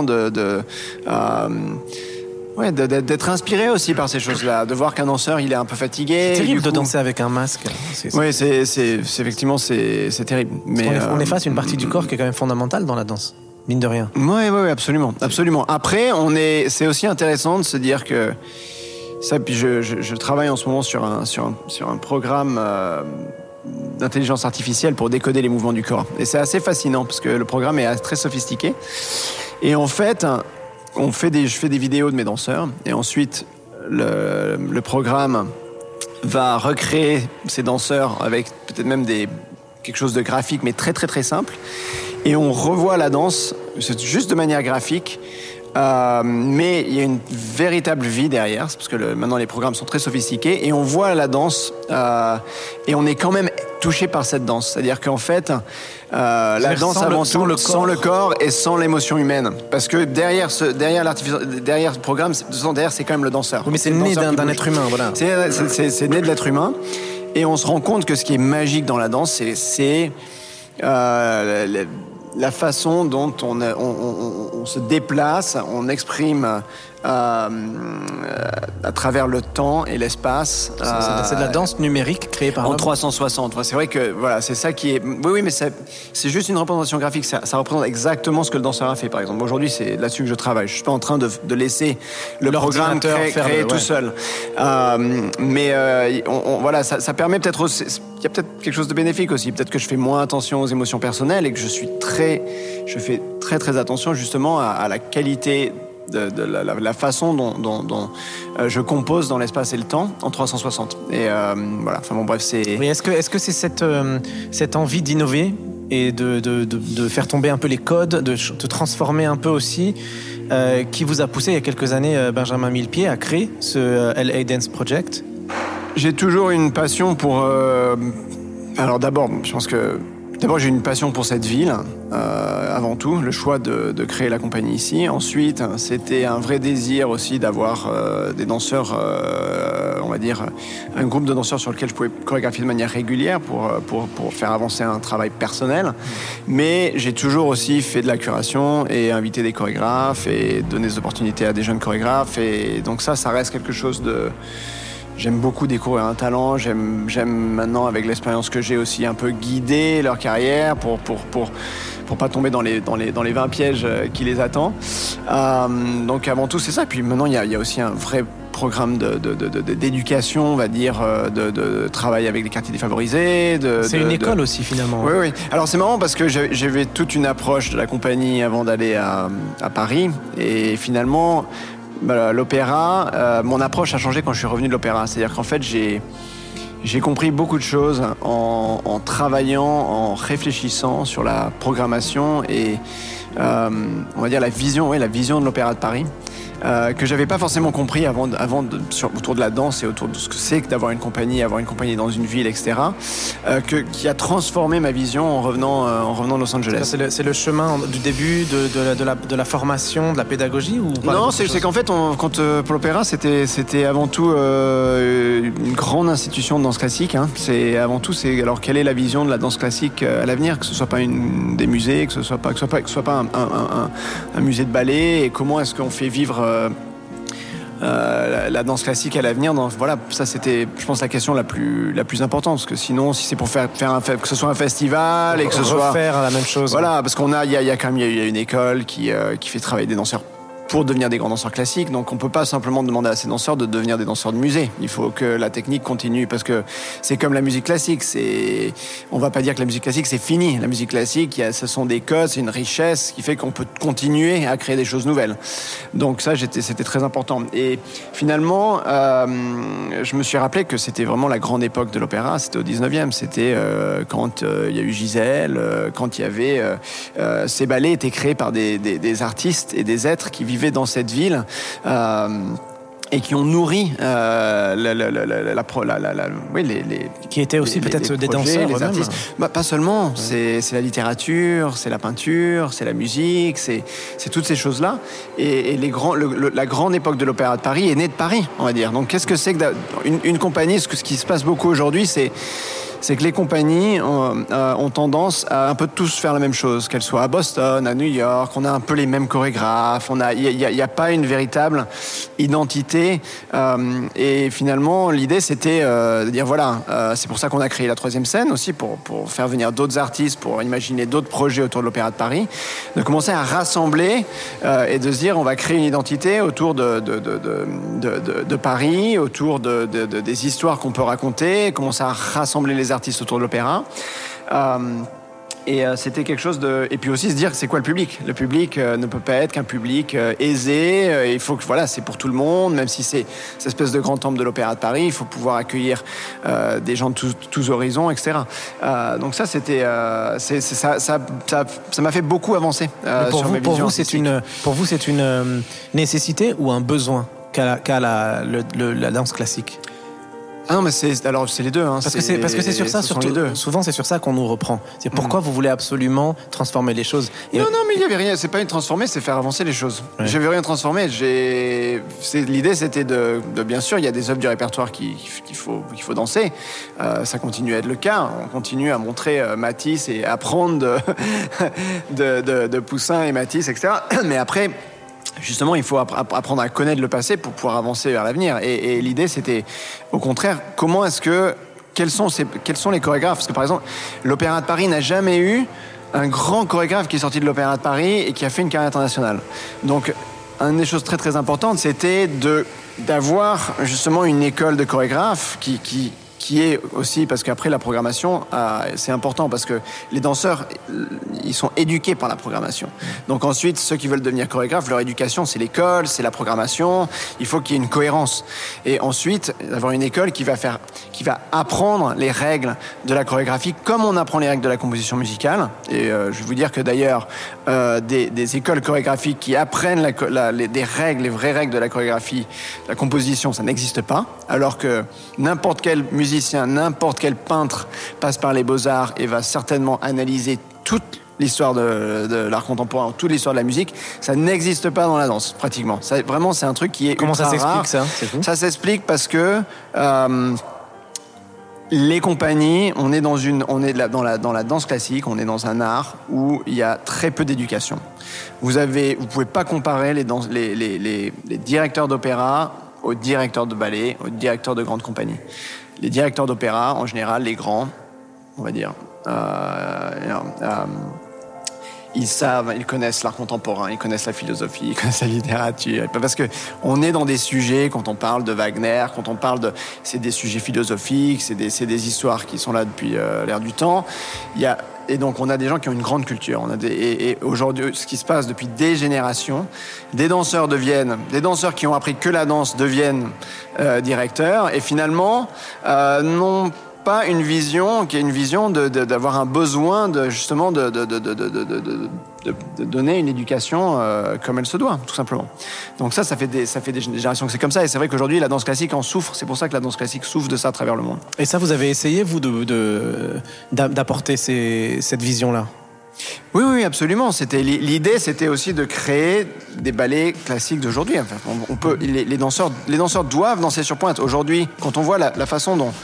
[SPEAKER 4] d'être inspiré aussi par ces choses-là, de voir qu'un danseur il est un peu fatigué.
[SPEAKER 1] C'est terrible de danser avec un masque.
[SPEAKER 4] Oui, effectivement c'est terrible. Mais
[SPEAKER 1] on efface une partie du corps qui est quand même fondamentale dans la danse, mine de rien.
[SPEAKER 4] Oui, absolument. Après, c'est aussi intéressant de se dire que ça. Puis je travaille en ce moment sur un programme d'intelligence artificielle pour décoder les mouvements du corps. Et c'est assez fascinant parce que le programme est très sophistiqué. Et en fait, je fais des vidéos de mes danseurs et ensuite le programme va recréer ces danseurs avec peut-être même quelque chose de graphique mais très très très simple et on revoit la danse c'est juste de manière graphique mais il y a une véritable vie derrière parce que maintenant les programmes sont très sophistiqués et on voit la danse et on est quand même touché par cette danse, c'est-à-dire qu'en fait la danse avant tout sans le corps et sans l'émotion humaine parce que derrière ce programme derrière c'est quand même le danseur.
[SPEAKER 1] Oui, mais c'est né d'un être humain, voilà.
[SPEAKER 4] C'est né de l'être humain et on se rend compte que ce qui est magique dans la danse c'est la façon dont on se déplace, on exprime à travers le temps et l'espace.
[SPEAKER 1] C'est de la danse numérique créée par
[SPEAKER 4] en
[SPEAKER 1] l'homme.
[SPEAKER 4] 360. C'est vrai que voilà, c'est ça qui est. Oui, mais c'est juste une représentation graphique. Ça représente exactement ce que le danseur a fait. Par exemple, aujourd'hui, c'est là-dessus que je travaille. Je suis pas en train de laisser le programme créer tout seul. Mais voilà, ça permet peut-être aussi. Il y a peut-être quelque chose de bénéfique aussi. Peut-être que je fais moins attention aux émotions personnelles et que je fais très attention justement à la qualité de la façon dont je compose dans l'espace et le temps en 360. Et voilà. Enfin bon, bref, c'est.
[SPEAKER 1] Oui, est-ce que c'est cette envie d'innover et de faire tomber un peu les codes, de transformer un peu aussi, qui vous a poussé il y a quelques années, Benjamin Millepied, à créer ce LA Dance Project?
[SPEAKER 4] J'ai toujours une passion pour. Alors d'abord, je pense que. D'abord, j'ai une passion pour cette ville, avant tout, le choix de créer la compagnie ici. Ensuite, c'était un vrai désir aussi d'avoir des danseurs, on va dire, un groupe de danseurs sur lequel je pouvais chorégraphier de manière régulière pour faire avancer un travail personnel. Mais j'ai toujours aussi fait de la curation et invité des chorégraphes et donné des opportunités à des jeunes chorégraphes. Et donc ça reste quelque chose de... J'aime beaucoup découvrir un talent, j'aime maintenant avec l'expérience que j'ai aussi un peu guider leur carrière pour pas tomber dans les 20 pièges qui les attendent. Donc avant tout c'est ça. Puis maintenant il y a aussi un vrai programme d'éducation, on va dire, de travail avec les quartiers défavorisés.
[SPEAKER 1] C'est une école aussi finalement.
[SPEAKER 4] Oui. Alors c'est marrant parce que j'avais toute une approche de la compagnie avant d'aller à Paris et finalement. L'opéra, mon approche a changé quand je suis revenu de l'opéra. C'est-à-dire qu'en fait, j'ai compris beaucoup de choses en travaillant, en réfléchissant sur la programmation et on va dire la vision de l'Opéra de Paris. Que j'avais pas forcément compris avant autour de la danse et autour de ce que c'est que d'avoir une compagnie dans une ville, etc. Qui a transformé ma vision en revenant de Los Angeles.
[SPEAKER 1] C'est le chemin du début de la formation, de la pédagogie ou pas?
[SPEAKER 4] Non, c'est qu'en fait, pour l'opéra, c'était avant tout une grande institution de danse classique. Hein. Alors quelle est la vision de la danse classique à l'avenir, que ce soit pas des musées, que ce soit pas un musée de ballet, et comment est-ce qu'on fait vivre la danse classique à l'avenir. Voilà, ça c'était, je pense, la question la plus importante, parce que sinon, si c'est pour faire que ce soit un festival et que ce soit
[SPEAKER 1] refaire la même chose.
[SPEAKER 4] Voilà, parce qu'il y a une école qui fait travailler des danseurs pour devenir des grands danseurs classiques. Donc on peut pas simplement demander à ces danseurs de devenir des danseurs de musée. Il faut que la technique continue, parce que c'est comme la musique classique. On va pas dire que la musique classique c'est fini. La musique classique, ce sont des codes, c'est une richesse qui fait qu'on peut continuer à créer des choses nouvelles. Donc ça, c'était très important. Et finalement, je me suis rappelé que c'était vraiment la grande époque de l'opéra. C'était au 19e. C'était quand il y a eu Gisèle, quand il y avait ces ballets étaient créés par des artistes et des êtres qui vivaient dans cette ville et qui ont nourri
[SPEAKER 1] qui étaient aussi peut-être des danseurs,
[SPEAKER 4] les artistes. Pas seulement, c'est la littérature, c'est la peinture, c'est la musique, c'est toutes ces choses-là. Et la grande époque de l'Opéra de Paris est née de Paris, on va dire. Donc qu'est-ce que c'est que une compagnie? Ce qui se passe beaucoup aujourd'hui, c'est que les compagnies ont tendance à un peu tous faire la même chose, qu'elles soient à Boston, à New York, on a un peu les mêmes chorégraphes, il y a pas une véritable identité, et finalement l'idée c'était de dire voilà, c'est pour ça qu'on a créé la 3e scène aussi, pour faire venir d'autres artistes, pour imaginer d'autres projets autour de l'Opéra de Paris, de commencer à rassembler et de se dire on va créer une identité autour de Paris, autour des histoires qu'on peut raconter, commencer à rassembler les artistes autour de l'opéra. Et c'était quelque chose de... Et puis aussi se dire, c'est quoi le public? Le public ne peut pas être qu'un public aisé. Il faut que, voilà, c'est pour tout le monde, même si c'est cette espèce de grand temple de l'Opéra de Paris, il faut pouvoir accueillir des gens de tous horizons, etc. Donc ça, c'était... ça m'a fait beaucoup avancer sur mes visions artistiques.
[SPEAKER 1] Pour vous, c'est une nécessité ou un besoin qu'a la danse classique?
[SPEAKER 4] Ah non, mais c'est les deux. Hein.
[SPEAKER 1] Parce que c'est sur ça, surtout. Souvent, c'est sur ça qu'on nous reprend. C'est pourquoi vous voulez absolument transformer les choses.
[SPEAKER 4] Non, mais il y avait rien. C'est pas une transformer, c'est faire avancer les choses. Ouais. J'avais rien transformé. L'idée, c'était de bien sûr, il y a des œuvres du répertoire qu'il faut danser. Ça continue à être le cas. On continue à montrer Matisse et apprendre de Poussin et Matisse, etc. Mais après. justement, il faut apprendre à connaître le passé pour pouvoir avancer vers l'avenir. Et l'idée, c'était, au contraire, quels sont les chorégraphes? Parce que, par exemple, l'Opéra de Paris n'a jamais eu un grand chorégraphe qui est sorti de l'Opéra de Paris et qui a fait une carrière internationale. Donc, une des choses très très importantes, c'était d'avoir justement une école de chorégraphes qui est aussi, parce qu'après la programmation, c'est important parce que les danseurs, ils sont éduqués par la programmation. Donc ensuite, ceux qui veulent devenir chorégraphes, leur éducation, c'est l'école, c'est la programmation. Il faut qu'il y ait une cohérence. Et ensuite, d'avoir une école qui va apprendre les règles de la chorégraphie comme on apprend les règles de la composition musicale. Et je vais vous dire que d'ailleurs, des écoles chorégraphiques qui apprennent des règles, les vraies règles de la chorégraphie, de la composition, ça n'existe pas. Alors que n'importe quel musicien, n'importe quel peintre passe par les Beaux-Arts et va certainement analyser toute l'histoire de l'art contemporain, toute l'histoire de la musique. Ça n'existe pas dans la danse, pratiquement. Vraiment, c'est un truc qui est
[SPEAKER 1] Comment
[SPEAKER 4] ultra
[SPEAKER 1] ça s'explique,
[SPEAKER 4] rare.
[SPEAKER 1] ça? C'est tout.
[SPEAKER 4] Ça s'explique parce que les compagnies, on est dans la danse classique, on est dans un art où il y a très peu d'éducation. Vous pouvez pas comparer les directeurs d'opéra aux directeurs de ballet, aux directeurs de grandes compagnies. Les directeurs d'opéra, en général, les grands, on va dire, ils connaissent l'art contemporain, ils connaissent la philosophie, ils connaissent la littérature. Parce que on est dans des sujets, quand on parle de Wagner, c'est des sujets philosophiques, c'est des histoires qui sont là depuis l'ère du temps. Et donc, on a des gens qui ont une grande culture. Et aujourd'hui, ce qui se passe depuis des générations, des danseurs qui ont appris que la danse deviennent directeurs, et finalement, n'ont pas une vision qui est une vision d'avoir un besoin de donner une éducation comme elle se doit, tout simplement. Donc ça fait des générations que c'est comme ça. Et c'est vrai qu'aujourd'hui, la danse classique en souffre. C'est pour ça que la danse classique souffre de ça à travers le monde.
[SPEAKER 1] Et ça, vous avez essayé, vous, d'apporter cette vision-là?
[SPEAKER 4] Oui, absolument. L'idée, c'était aussi de créer des ballets classiques d'aujourd'hui. Enfin, les danseurs doivent danser sur pointe. Aujourd'hui, quand on voit la façon dont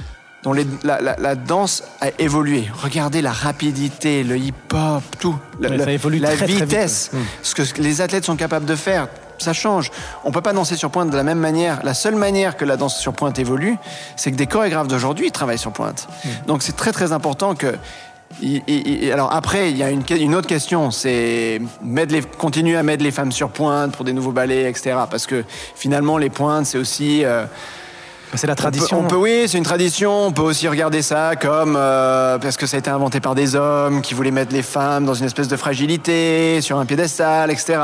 [SPEAKER 4] la danse a évolué. Regardez la rapidité, le hip-hop, tout.
[SPEAKER 1] Ça évolue
[SPEAKER 4] la
[SPEAKER 1] très,
[SPEAKER 4] vitesse,
[SPEAKER 1] très vite.
[SPEAKER 4] ce que les athlètes sont capables de faire, ça change. On peut pas danser sur pointe de la même manière. La seule manière que la danse sur pointe évolue, c'est que des chorégraphes d'aujourd'hui travaillent sur pointe. Donc c'est très très important que... Alors après, il y a une autre question, c'est continuer à mettre les femmes sur pointe pour des nouveaux ballets, etc. Parce que finalement, les pointes, c'est aussi...
[SPEAKER 1] c'est la tradition.
[SPEAKER 4] Oui, c'est une tradition. On peut aussi regarder ça comme parce que ça a été inventé par des hommes qui voulaient mettre les femmes dans une espèce de fragilité, sur un piédestal, etc.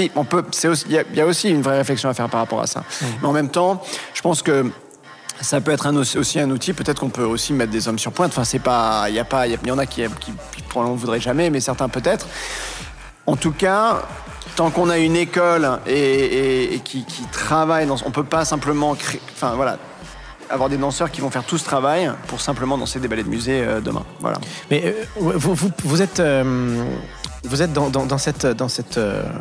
[SPEAKER 4] Il y a aussi une vraie réflexion à faire par rapport à ça. Mais en même temps, je pense que ça peut être aussi un outil. Peut-être qu'on peut aussi mettre des hommes sur pointe. Enfin, il y en a qui probablement ne voudraient jamais, mais certains peut-être. En tout cas, tant qu'on a une école et qui travaille on peut pas simplement avoir des danseurs qui vont faire tout ce travail pour simplement danser des ballets de musée demain. Voilà.
[SPEAKER 1] Mais vous êtes dans cet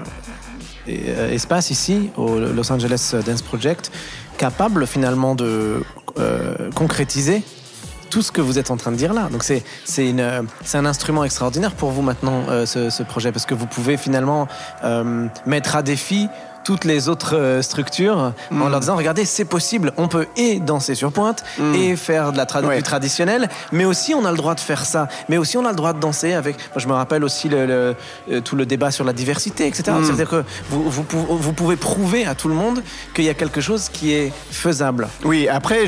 [SPEAKER 1] espace ici, au Los Angeles Dance Project, capable finalement de concrétiser tout ce que vous êtes en train de dire là. Donc c'est un instrument extraordinaire pour vous maintenant, ce projet, parce que vous pouvez finalement mettre à défi toutes les autres structures en leur disant regardez, c'est possible, on peut et danser sur pointe et faire de la du traditionnel, mais aussi on a le droit de faire ça, mais aussi on a le droit de danser avec... Moi, je me rappelle aussi tout le débat sur la diversité, etc. C'est-à-dire que vous pouvez prouver à tout le monde qu'il y a quelque chose qui est faisable.
[SPEAKER 4] Oui, après,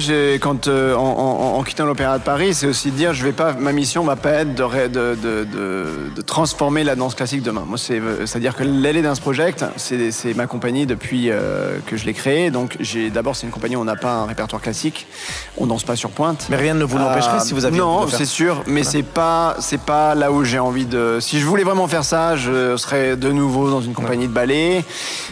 [SPEAKER 4] en quittant l'Opéra de Paris, c'est aussi de dire ma mission va pas être de transformer la danse classique demain. Moi, c'est-à-dire que l'LA Dance Project, c'est ma compagnie depuis que je l'ai créée. Donc d'abord, c'est une compagnie où on n'a pas un répertoire classique, on danse pas sur pointe.
[SPEAKER 1] Mais rien ne vous l'empêcherait si vous aviez
[SPEAKER 4] non,
[SPEAKER 1] envie de le faire.
[SPEAKER 4] c'est sûr, mais voilà. c'est pas là où j'ai envie de... Si je voulais vraiment faire ça, je serais de nouveau dans une compagnie de ballet,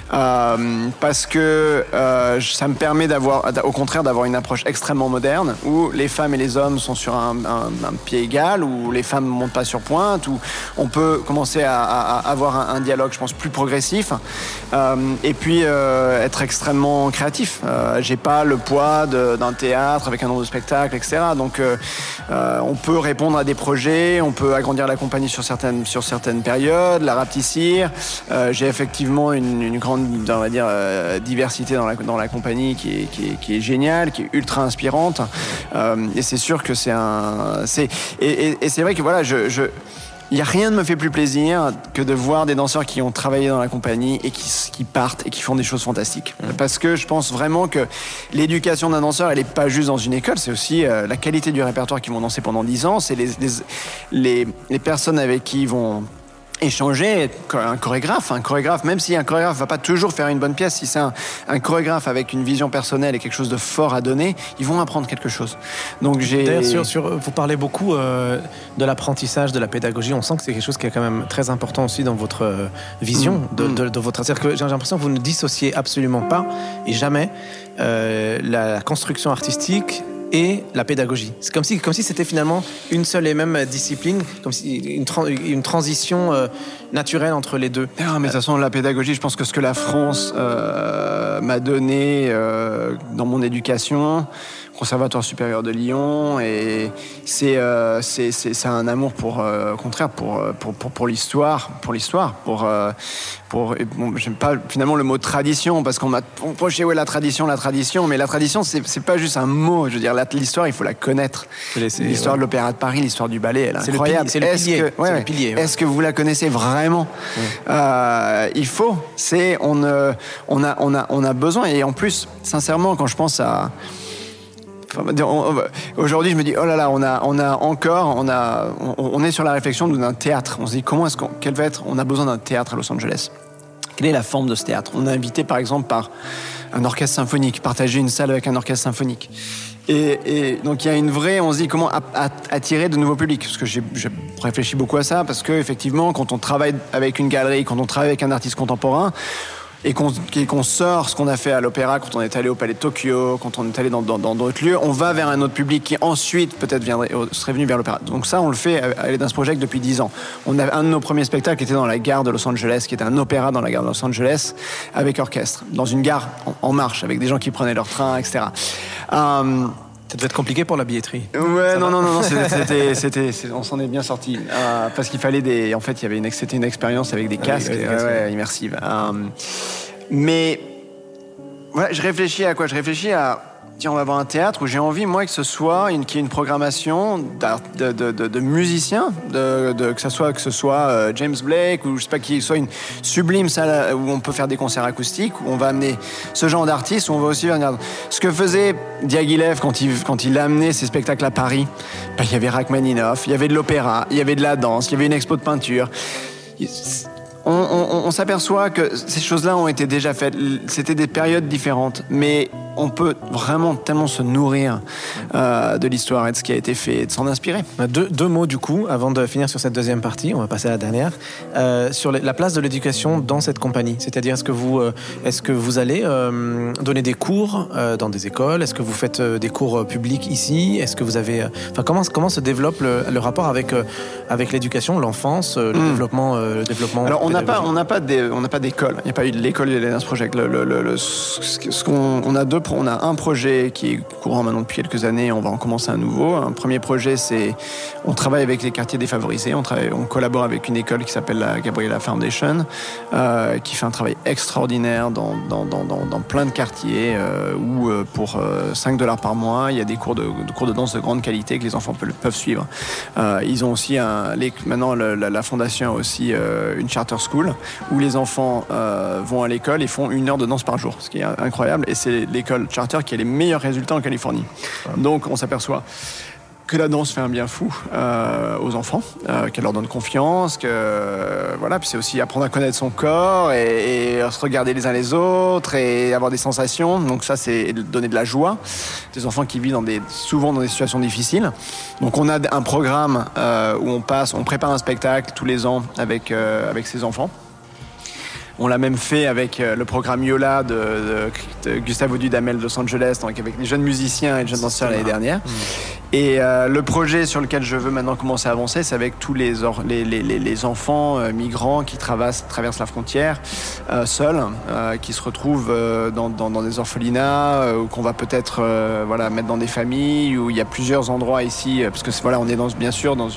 [SPEAKER 4] parce que ça me permet au contraire d'avoir une approche extrêmement moderne où les femmes et les hommes sont sur un pied égal, où les femmes ne montent pas sur pointe, où on peut commencer à avoir un dialogue, je pense, plus progressif. et puis être extrêmement créatif. J'ai pas le poids d'un théâtre avec un nombre de spectacles, etc. Donc on peut répondre à des projets, on peut agrandir la compagnie sur certaines périodes, la rapetissir. J'ai effectivement une grande, on va dire, diversité dans la compagnie qui est géniale, qui est ultra inspirante. Et c'est sûr que c'est vrai que voilà, il n'y a rien ne me fait plus plaisir que de voir des danseurs qui ont travaillé dans la compagnie et qui partent et qui font des choses fantastiques. Parce que je pense vraiment que l'éducation d'un danseur, elle n'est pas juste dans une école, c'est aussi la qualité du répertoire qu'ils vont danser pendant 10 ans, c'est les personnes avec qui ils vont échanger. Un chorégraphe, même si un chorégraphe va pas toujours faire une bonne pièce, si c'est un chorégraphe avec une vision personnelle et quelque chose de fort à donner, ils vont apprendre quelque chose. Donc
[SPEAKER 1] D'ailleurs, vous parlez beaucoup de l'apprentissage, de la pédagogie. On sent que c'est quelque chose qui est quand même très important aussi dans votre vision de votre. C'est-à-dire que j'ai l'impression que vous ne dissociez absolument pas et jamais la construction artistique et la pédagogie. C'est comme si c'était finalement une seule et même discipline, comme si une transition naturelle entre les deux.
[SPEAKER 4] Mais de toute façon, la pédagogie, je pense que ce que la France m'a donné dans mon éducation, Conservatoire supérieur de Lyon, et c'est un amour au contraire pour l'histoire, j'aime pas finalement le mot tradition, parce qu'on m'a reproché la tradition, mais la tradition c'est pas juste un mot, je veux dire l'histoire il faut la connaître. L'histoire de l'Opéra de Paris, l'histoire du ballet, elle est incroyable.
[SPEAKER 1] C'est le pilier.
[SPEAKER 4] Est-ce que vous la connaissez vraiment? Il faut, on a besoin, et en plus sincèrement quand je pense à aujourd'hui, je me dis, oh là là, on est sur la réflexion d'un théâtre. On se dit, on a besoin d'un théâtre à Los Angeles. Quelle est la forme de ce théâtre? On est invité, par exemple, par un orchestre symphonique, partager une salle avec un orchestre symphonique. Et donc, il y a une vraie, on se dit, comment attirer de nouveaux publics? Parce que je réfléchis beaucoup à ça, parce que, effectivement, quand on travaille avec une galerie, quand on travaille avec un artiste contemporain, et qu'on sort ce qu'on a fait à l'opéra, quand on est allé au Palais de Tokyo, quand on est allé dans d'autres lieux, on va vers un autre public qui ensuite peut-être serait venu vers l'opéra. Donc ça, on le fait à Dance Project depuis 10 ans. On a un de nos premiers spectacles qui était dans la gare de Los Angeles, qui était un opéra dans la gare de Los Angeles, avec orchestre, dans une gare en marche, avec des gens qui prenaient leur train, etc.
[SPEAKER 1] Ça devait être compliqué pour la billetterie.
[SPEAKER 4] Ouais, non, on s'en est bien sorti. Parce qu'il fallait en fait, c'était une expérience avec des casques, immersive. Mais, voilà, je réfléchis à quoi? Je réfléchis à, tiens, on va avoir un théâtre où j'ai envie, moi, que ce soit qu'il y ait une programmation de musiciens, que ce soit James Blake, ou je sais pas, qu'il soit une sublime salle où on peut faire des concerts acoustiques, où on va amener ce genre d'artistes, où on va aussi venir. Ce que faisait Diaghilev quand il a amené ses spectacles à Paris, il y avait Rachmaninoff, il y avait de l'opéra, il y avait de la danse, il y avait une expo de peinture. On s'aperçoit que ces choses-là ont été déjà faites. C'était des périodes différentes, mais on peut vraiment tellement se nourrir de l'histoire et de ce qui a été fait et de s'en inspirer.
[SPEAKER 1] Deux mots du coup, avant de finir sur cette deuxième partie, on va passer à la dernière, sur la place de l'éducation dans cette compagnie. C'est-à-dire, est-ce que vous allez donner des cours dans des écoles? Est-ce que vous faites des cours publics ici? Est-ce que vous avez... comment se développe le rapport avec l'éducation, l'enfance, le développement
[SPEAKER 4] Alors, on n'a pas d'école. Il n'y a pas eu de l'école de Dance Project. On a un projet qui est courant maintenant depuis quelques années. On va en commencer un nouveau. Un premier projet, on travaille avec les quartiers défavorisés. On collabore avec une école qui s'appelle la Gabriela Foundation, qui fait un travail extraordinaire dans plein de quartiers où pour $5 par mois, il y a des cours de danse de grande qualité que les enfants peuvent suivre. Ils ont aussi maintenant la fondation a aussi une charter school où les enfants vont à l'école et font 1 heure de danse par jour, ce qui est incroyable. Et c'est l'école charter qui a les meilleurs résultats en Californie. Donc on s'aperçoit que la danse fait un bien fou aux enfants, qu'elle leur donne confiance, puis c'est aussi apprendre à connaître son corps et se regarder les uns les autres et avoir des sensations. Donc ça, c'est donner de la joie. Des enfants qui vivent souvent dans des situations difficiles. Donc on a un programme où on prépare un spectacle tous les ans avec ces enfants. On l'a même fait avec le programme Yola de Gustavo Dudamel de Los Angeles, donc avec les jeunes musiciens et les jeunes danseurs l'année dernière. Et le projet sur lequel je veux maintenant commencer à avancer, c'est avec tous les enfants migrants qui traversent la frontière seuls, qui se retrouvent dans des orphelinats, qu'on va peut-être mettre dans des familles, où il y a plusieurs endroits ici, parce que on est bien sûr dans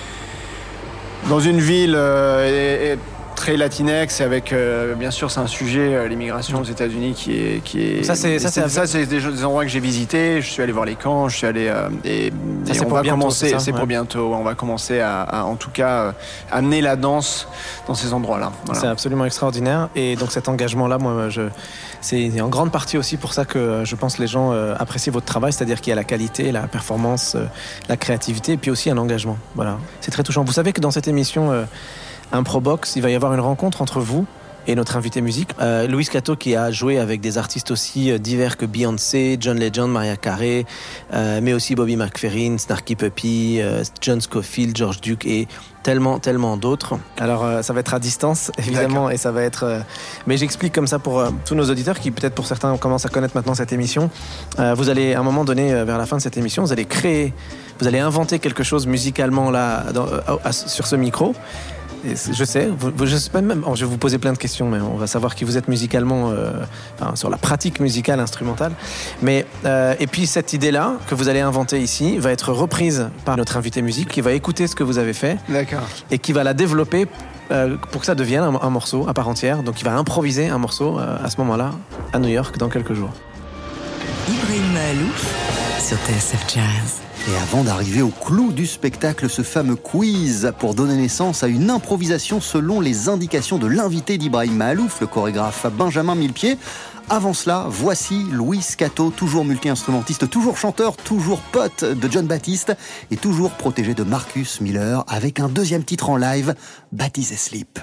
[SPEAKER 4] une ville très latinex, avec bien sûr c'est un sujet, l'immigration aux États-Unis qui est ça c'est des endroits que j'ai visités. Je suis allé voir les camps, je suis allé et on va commencer, c'est pour bientôt, on va commencer à en tout cas amener la danse dans ces endroits-là. Voilà.
[SPEAKER 1] C'est absolument extraordinaire, et donc cet engagement-là, moi c'est en grande partie aussi pour ça que je pense que les gens apprécient votre travail, c'est-à-dire qu'il y a la qualité, la performance, la créativité, et puis aussi un engagement. Voilà, c'est très touchant. Vous savez que dans cette émission Improbox, il va y avoir une rencontre entre vous et notre invité musique, Luis Cato, qui a joué avec des artistes aussi divers que Beyoncé, John Legend, Mariah Carey, mais aussi Bobby McFerrin, Snarky Puppy, John Scofield, George Duke et tellement d'autres. Alors ça va être à distance évidemment. D'accord. Et ça va être mais j'explique comme ça pour tous nos auditeurs qui peut-être pour certains commencent à connaître maintenant cette émission. Vous allez à un moment donné vers la fin de cette émission, vous allez inventer quelque chose musicalement là sur ce micro. Et je sais pas même. Je vais vous poser plein de questions, mais on va savoir qui vous êtes musicalement, sur la pratique musicale instrumentale. Mais et puis cette idée-là que vous allez inventer ici va être reprise par notre invité musique, qui va écouter ce que vous avez fait,
[SPEAKER 4] d'accord, et
[SPEAKER 1] qui va la développer pour que ça devienne un morceau à part entière. Donc il va improviser un morceau à ce moment-là à New York dans quelques jours.
[SPEAKER 3] Ibrahim Maalouf sur TSF Jazz.
[SPEAKER 5] Et avant d'arriver au clou du spectacle, ce fameux quiz pour donner naissance à une improvisation selon les indications de l'invité d'Ibrahim Maalouf, le chorégraphe Benjamin Millepied. Avant cela, voici Luis Cato, toujours multi-instrumentiste, toujours chanteur, toujours pote de Jon Batiste et toujours protégé de Marcus Miller, avec un deuxième titre en live, Baptiste Sleep.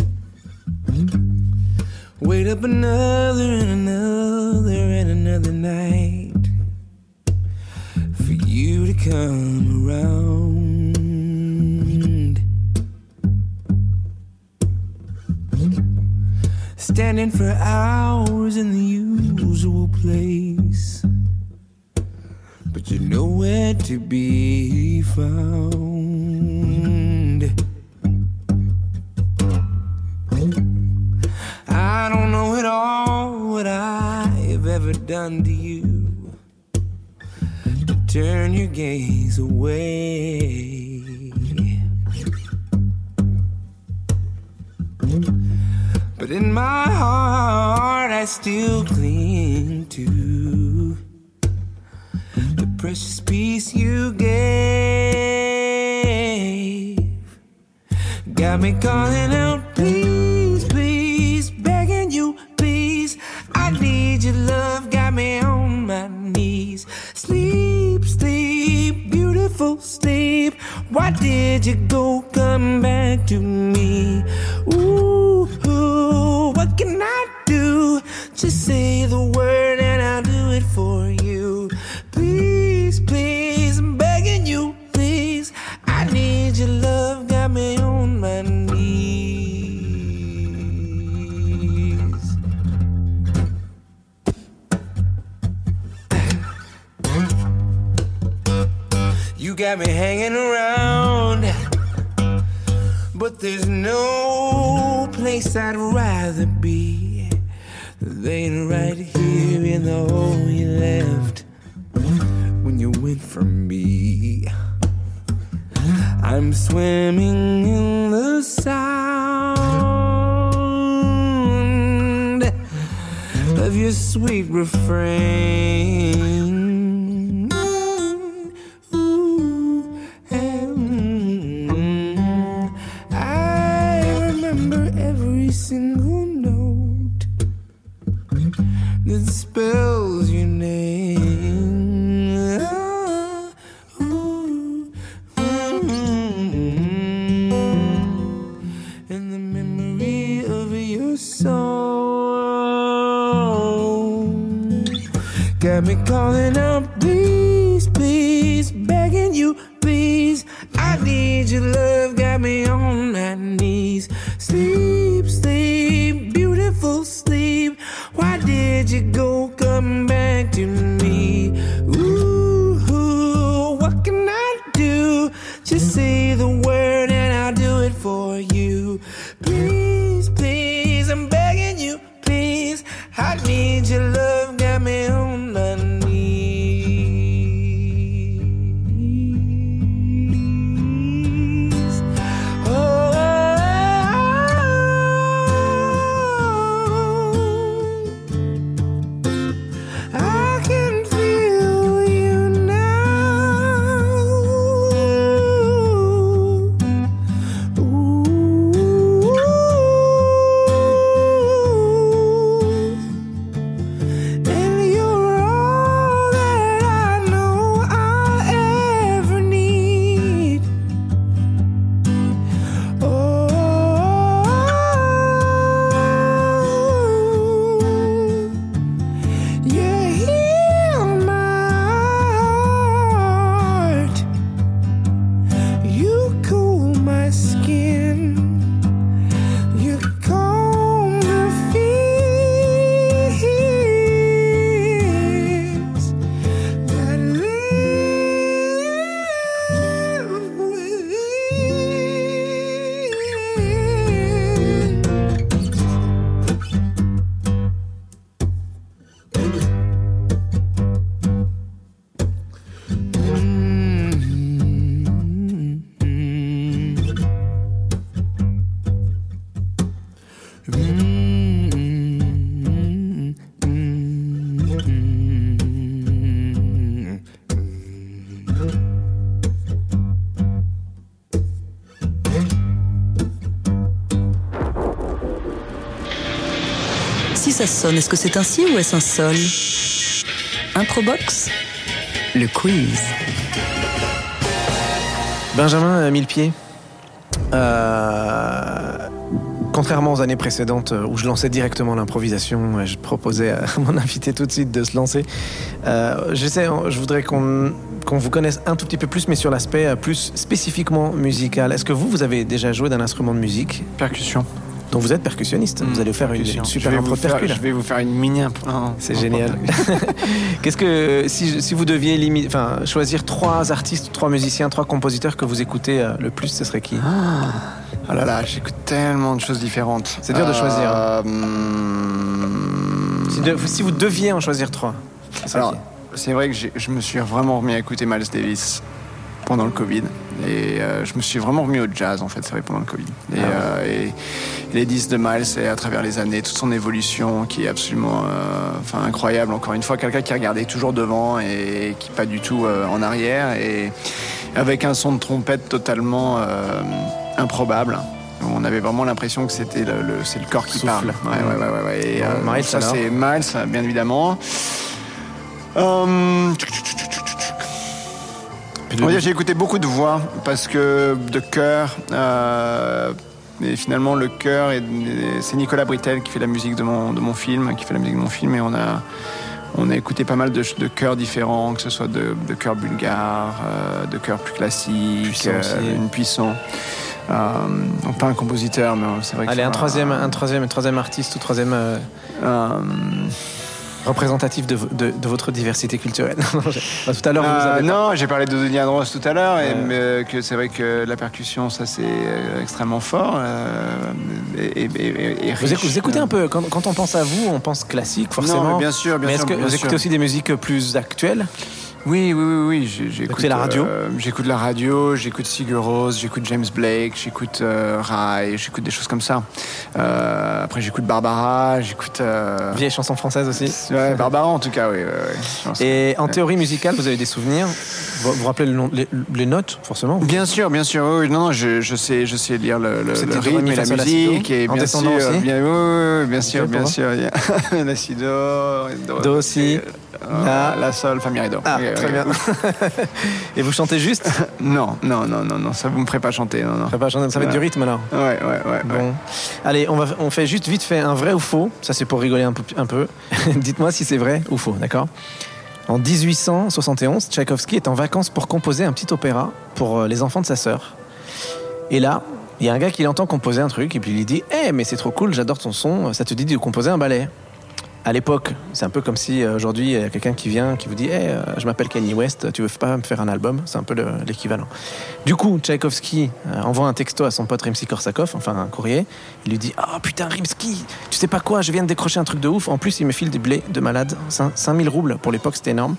[SPEAKER 6] Wait up another night for you to come around. Standing for hours in the usual place, but you're nowhere to be found. I don't know at all what I've ever done to you to turn your gaze away. But in my heart I still cling to the precious piece you gave. Got me calling out, please, please, begging you, please, I need your love. Got me on my knees. Sleep, sleep, beautiful sleep. Why did you go? Come back to me. Ooh, what can I do? Just say the word and I'll do it for you. Please, please, I'm begging you, please, I need your love. Got me on my knees. You got me hanging around, but there's no place I'd rather be than right here in the hole you left when you went from me. I'm swimming in the sound of your sweet refrain. Single note that spells your name. And the memory of your song got me calling out, please, please, begging you, please, I need your love. Got me on my knees. Sleep, sleep, beautiful you go, come back to me. Ooh, what can I do? Just say the word and I'll do it for you. Please, please, I'm begging you, please. I need your love, got me on my knees. Oh, I can feel you now. Ooh, and you're all that I know I'll ever need. Oh, you heal my heart. You cool my skin. You calm the fears that live
[SPEAKER 3] Si ça sonne, est-ce que c'est un si ou est-ce un sol? Improbox, le quiz.
[SPEAKER 1] Benjamin Millepied, contrairement aux années précédentes où je lançais directement l'improvisation, je proposais à mon invité tout de suite de se lancer. Je voudrais qu'on vous connaisse un tout petit peu plus, mais sur l'aspect plus spécifiquement musical. Est-ce que vous avez déjà joué d'un instrument de musique?
[SPEAKER 4] Percussion.
[SPEAKER 1] Donc vous êtes percussionniste, vous allez faire une super impro de percu là.
[SPEAKER 4] Je vais vous faire une mini impro.
[SPEAKER 1] C'est génial. Qu'est-ce que si vous deviez choisir 3 artistes, 3 musiciens, 3 compositeurs que vous écoutez le plus, ce serait qui?
[SPEAKER 4] Oh là là, j'écoute tellement de choses différentes.
[SPEAKER 1] C'est dur de choisir. Si vous deviez en choisir 3.
[SPEAKER 4] Alors, c'est vrai que je me suis vraiment remis à écouter Miles Davis pendant le Covid. Et je me suis vraiment remis au jazz, en fait, c'est vrai, pendant le Covid. Et les disques de Miles, et à travers les années, toute son évolution qui est absolument incroyable. Encore une fois, quelqu'un qui regardait toujours devant et qui pas du tout en arrière. Et avec un son de trompette totalement improbable. On avait vraiment l'impression que c'est le corps qui parle. Ouais. Et
[SPEAKER 1] Miles,
[SPEAKER 4] ça,
[SPEAKER 1] alors.
[SPEAKER 4] c'est Miles, bien évidemment. On va dire, j'ai écouté beaucoup de voix parce que de chœur. Et finalement, le chœur, c'est Nicolas Britell qui fait la musique de mon film, et on a écouté pas mal de chœurs différents, que ce soit de chœurs bulgares, de chœurs plus classiques, puissants. Donc pas un compositeur, mais c'est vrai que
[SPEAKER 1] allez, un troisième artiste ou troisième représentatif de votre diversité culturelle. Tout à l'heure, vous avez
[SPEAKER 4] non, j'ai parlé de Denis Andros tout à l'heure, mais que c'est vrai que la percussion, ça c'est extrêmement fort et riche.
[SPEAKER 1] Vous écoutez un peu, quand on pense à vous, on pense classique forcément.
[SPEAKER 4] Non, mais bien sûr.
[SPEAKER 1] Mais est-ce que vous écoutez aussi des musiques plus actuelles?
[SPEAKER 4] Oui. J'écoute
[SPEAKER 1] la radio.
[SPEAKER 4] J'écoute la radio, j'écoute Sigur Rós, j'écoute James Blake, j'écoute Rai, j'écoute des choses comme ça. Après, j'écoute Barbara, j'écoute.
[SPEAKER 1] Vieille chanson française aussi.
[SPEAKER 4] Ouais, Barbara en tout cas, oui.
[SPEAKER 1] Et en théorie musicale, vous avez des souvenirs? Vous vous rappelez les notes, forcément?
[SPEAKER 4] Bien sûr. Oui. Non, je sais lire le rythme et la musique. Et
[SPEAKER 1] en
[SPEAKER 4] bien
[SPEAKER 1] descendant
[SPEAKER 4] sûr,
[SPEAKER 1] aussi.
[SPEAKER 4] Bien sûr. La si, do
[SPEAKER 1] aussi.
[SPEAKER 4] La sol, fa, mi, ré, do.
[SPEAKER 1] Très bien. Et vous chantez juste?
[SPEAKER 4] Non, ça vous me ferait pas chanter. Non.
[SPEAKER 1] Ça va être du rythme alors.
[SPEAKER 4] Ouais.
[SPEAKER 1] Bon. Allez, on fait juste vite fait un vrai ou faux. Ça, c'est pour rigoler un peu. Dites-moi si c'est vrai ou faux, d'accord? En 1871, Tchaïkovski est en vacances pour composer un petit opéra pour les enfants de sa sœur. Et là, il y a un gars qui l'entend composer un truc et puis il lui dit « mais c'est trop cool, j'adore ton son, ça te dit de composer un ballet ?» À l'époque, c'est un peu comme si aujourd'hui, il y a quelqu'un qui vient, qui vous dit hey, je m'appelle Kanye West, tu veux pas me faire un album? C'est un peu l'équivalent. Du coup, Tchaïkovski envoie un texto à son pote Rimsky-Korsakov, enfin un courrier. Il lui dit oh putain, Rimsky, tu sais pas quoi, je viens de décrocher un truc de ouf. En plus, il me file du blé de malade. 5000 roubles pour l'époque, c'était énorme.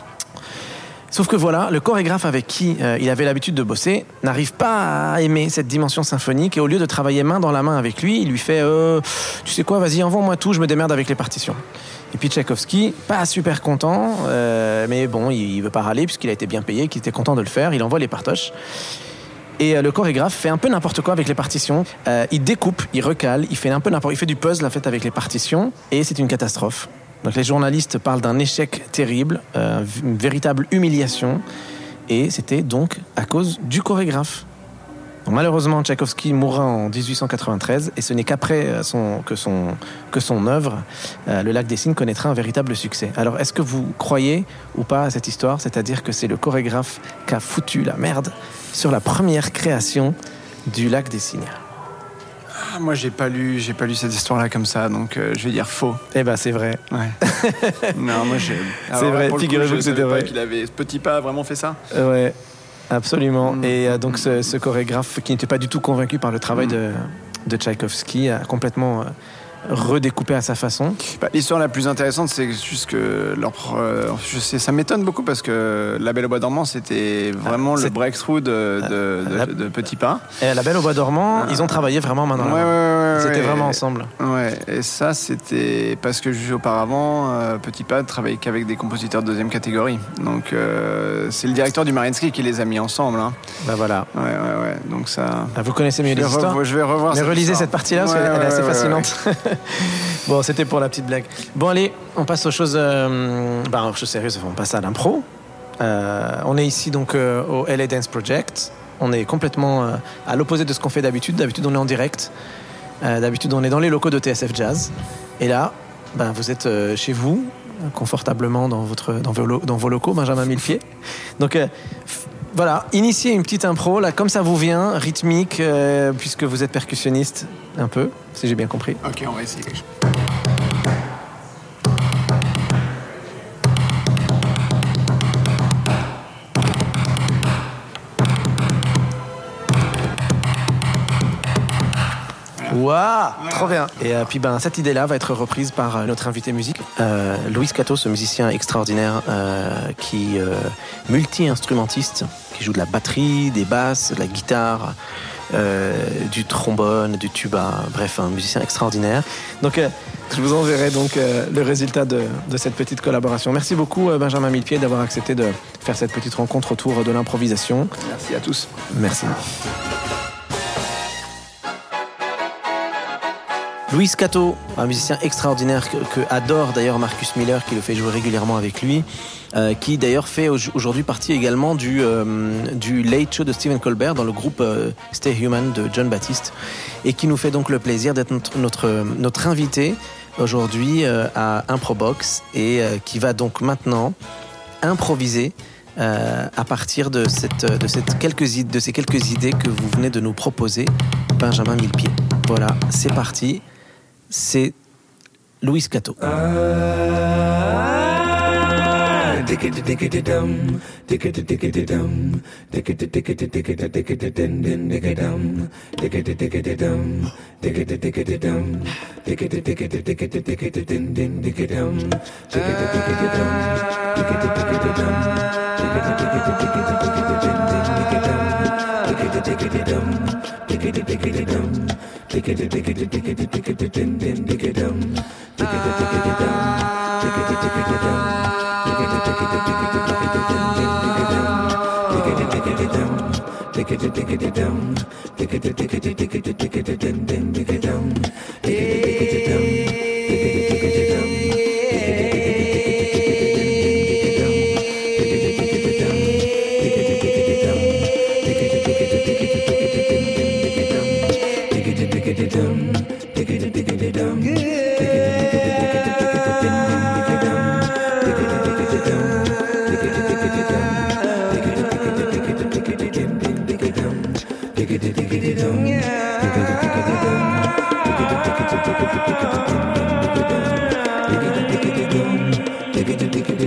[SPEAKER 1] Sauf que voilà, le chorégraphe avec qui il avait l'habitude de bosser n'arrive pas à aimer cette dimension symphonique et au lieu de travailler main dans la main avec lui, il lui fait tu sais quoi, vas-y, envoie-moi tout, je me démerde avec les partitions. Et puis Tchaïkovski, pas super content, mais bon, il veut pas râler puisqu'il a été bien payé, qu'il était content de le faire, il envoie les partoches. Et le chorégraphe fait un peu n'importe quoi avec les partitions. Il découpe, il recale, il fait un peu n'importe, il fait du puzzle en fait avec les partitions et c'est une catastrophe. Donc les journalistes parlent d'un échec terrible, une véritable humiliation, et c'était donc à cause du chorégraphe. Donc, malheureusement, Tchaïkovski mourra en 1893, et ce n'est qu'après que son œuvre, Le Lac des Cygnes, connaîtra un véritable succès. Alors, est-ce que vous croyez ou pas à cette histoire, c'est-à-dire que c'est le chorégraphe qui a foutu la merde sur la première création du Lac des Cygnes?
[SPEAKER 4] Moi, j'ai pas lu cette histoire-là comme ça, donc je vais dire faux.
[SPEAKER 1] Eh ben, c'est vrai.
[SPEAKER 4] Ouais. Non, moi,
[SPEAKER 1] c'est vrai, figurez-vous que c'était vrai.
[SPEAKER 4] Ce petit pas a vraiment fait ça.
[SPEAKER 1] Ouais, absolument. Et donc, ce chorégraphe qui n'était pas du tout convaincu par le travail de Tchaïkovski a complètement redécoupé à sa façon.
[SPEAKER 4] L'histoire la plus intéressante, c'est juste que ça m'étonne beaucoup parce que La Belle au Bois dormant, c'était vraiment le breakthrough de Petit Pas.
[SPEAKER 1] Et La Belle au Bois dormant, ils ont travaillé vraiment main dans la main. Ils étaient vraiment ensemble.
[SPEAKER 4] Ouais, et ça, c'était parce que juste auparavant, Petit Pas travaillait qu'avec des compositeurs de deuxième catégorie. Donc, c'est le directeur du Mariinsky qui les a mis ensemble. Hein.
[SPEAKER 1] Bah voilà.
[SPEAKER 4] Ouais. Donc ça.
[SPEAKER 1] Vous connaissez mieux les histoires.
[SPEAKER 4] Je vais revoir.
[SPEAKER 1] Mais relisez cette partie-là parce qu'elle est assez fascinante. Bon, c'était pour la petite blague. Bon, allez, on passe aux choses sérieuses. On passe à l'impro. On est ici donc au LA Dance Project. On est complètement à l'opposé de ce qu'on fait d'habitude. D'habitude, on est en direct. D'habitude, on est dans les locaux de TSF Jazz. Et là, vous êtes chez vous, confortablement dans vos locaux, Benjamin Millepied. Donc, voilà, initiez une petite impro, là, comme ça vous vient, rythmique, puisque vous êtes percussionniste, un peu, si j'ai bien compris.
[SPEAKER 4] Ok, on va essayer quelque chose.
[SPEAKER 1] Waouh, trop bien. Et puis cette idée-là va être reprise par notre invité musique, Luis Cato, ce musicien extraordinaire qui multi-instrumentiste, qui joue de la batterie, des basses, de la guitare, du trombone, du tuba, bref, un musicien extraordinaire. Donc je vous enverrai donc le résultat de cette petite collaboration. Merci beaucoup Benjamin Millepied d'avoir accepté de faire cette petite rencontre autour de l'improvisation.
[SPEAKER 4] Merci à tous.
[SPEAKER 1] Merci. Luis Cato, un musicien extraordinaire que adore d'ailleurs Marcus Miller, qui le fait jouer régulièrement avec lui, qui d'ailleurs fait aujourd'hui partie également du Late Show de Stephen Colbert dans le groupe Stay Human de John Baptiste, et qui nous fait donc le plaisir d'être notre invité aujourd'hui à Improbox, et qui va donc maintenant improviser à partir de ces quelques idées que vous venez de nous proposer, Benjamin Millepied. Voilà, c'est parti. C'est Luis Cato.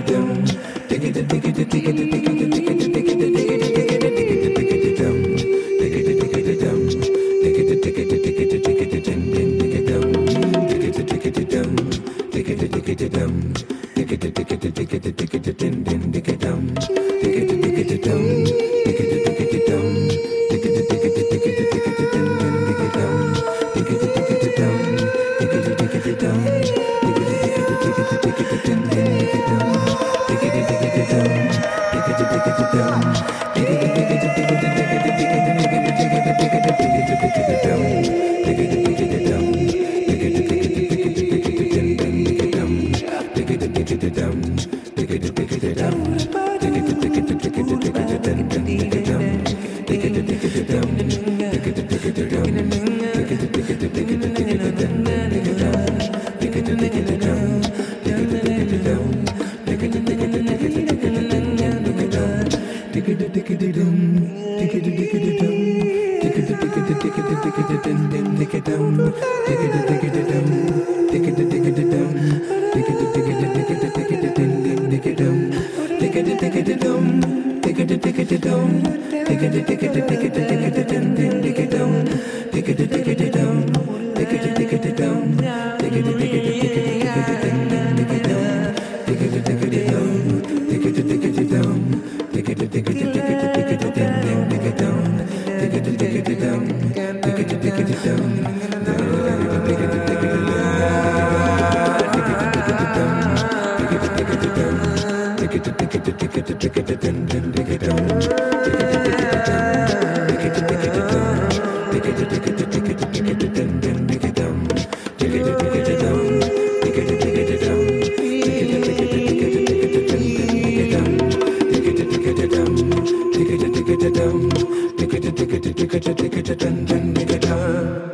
[SPEAKER 6] Take it down.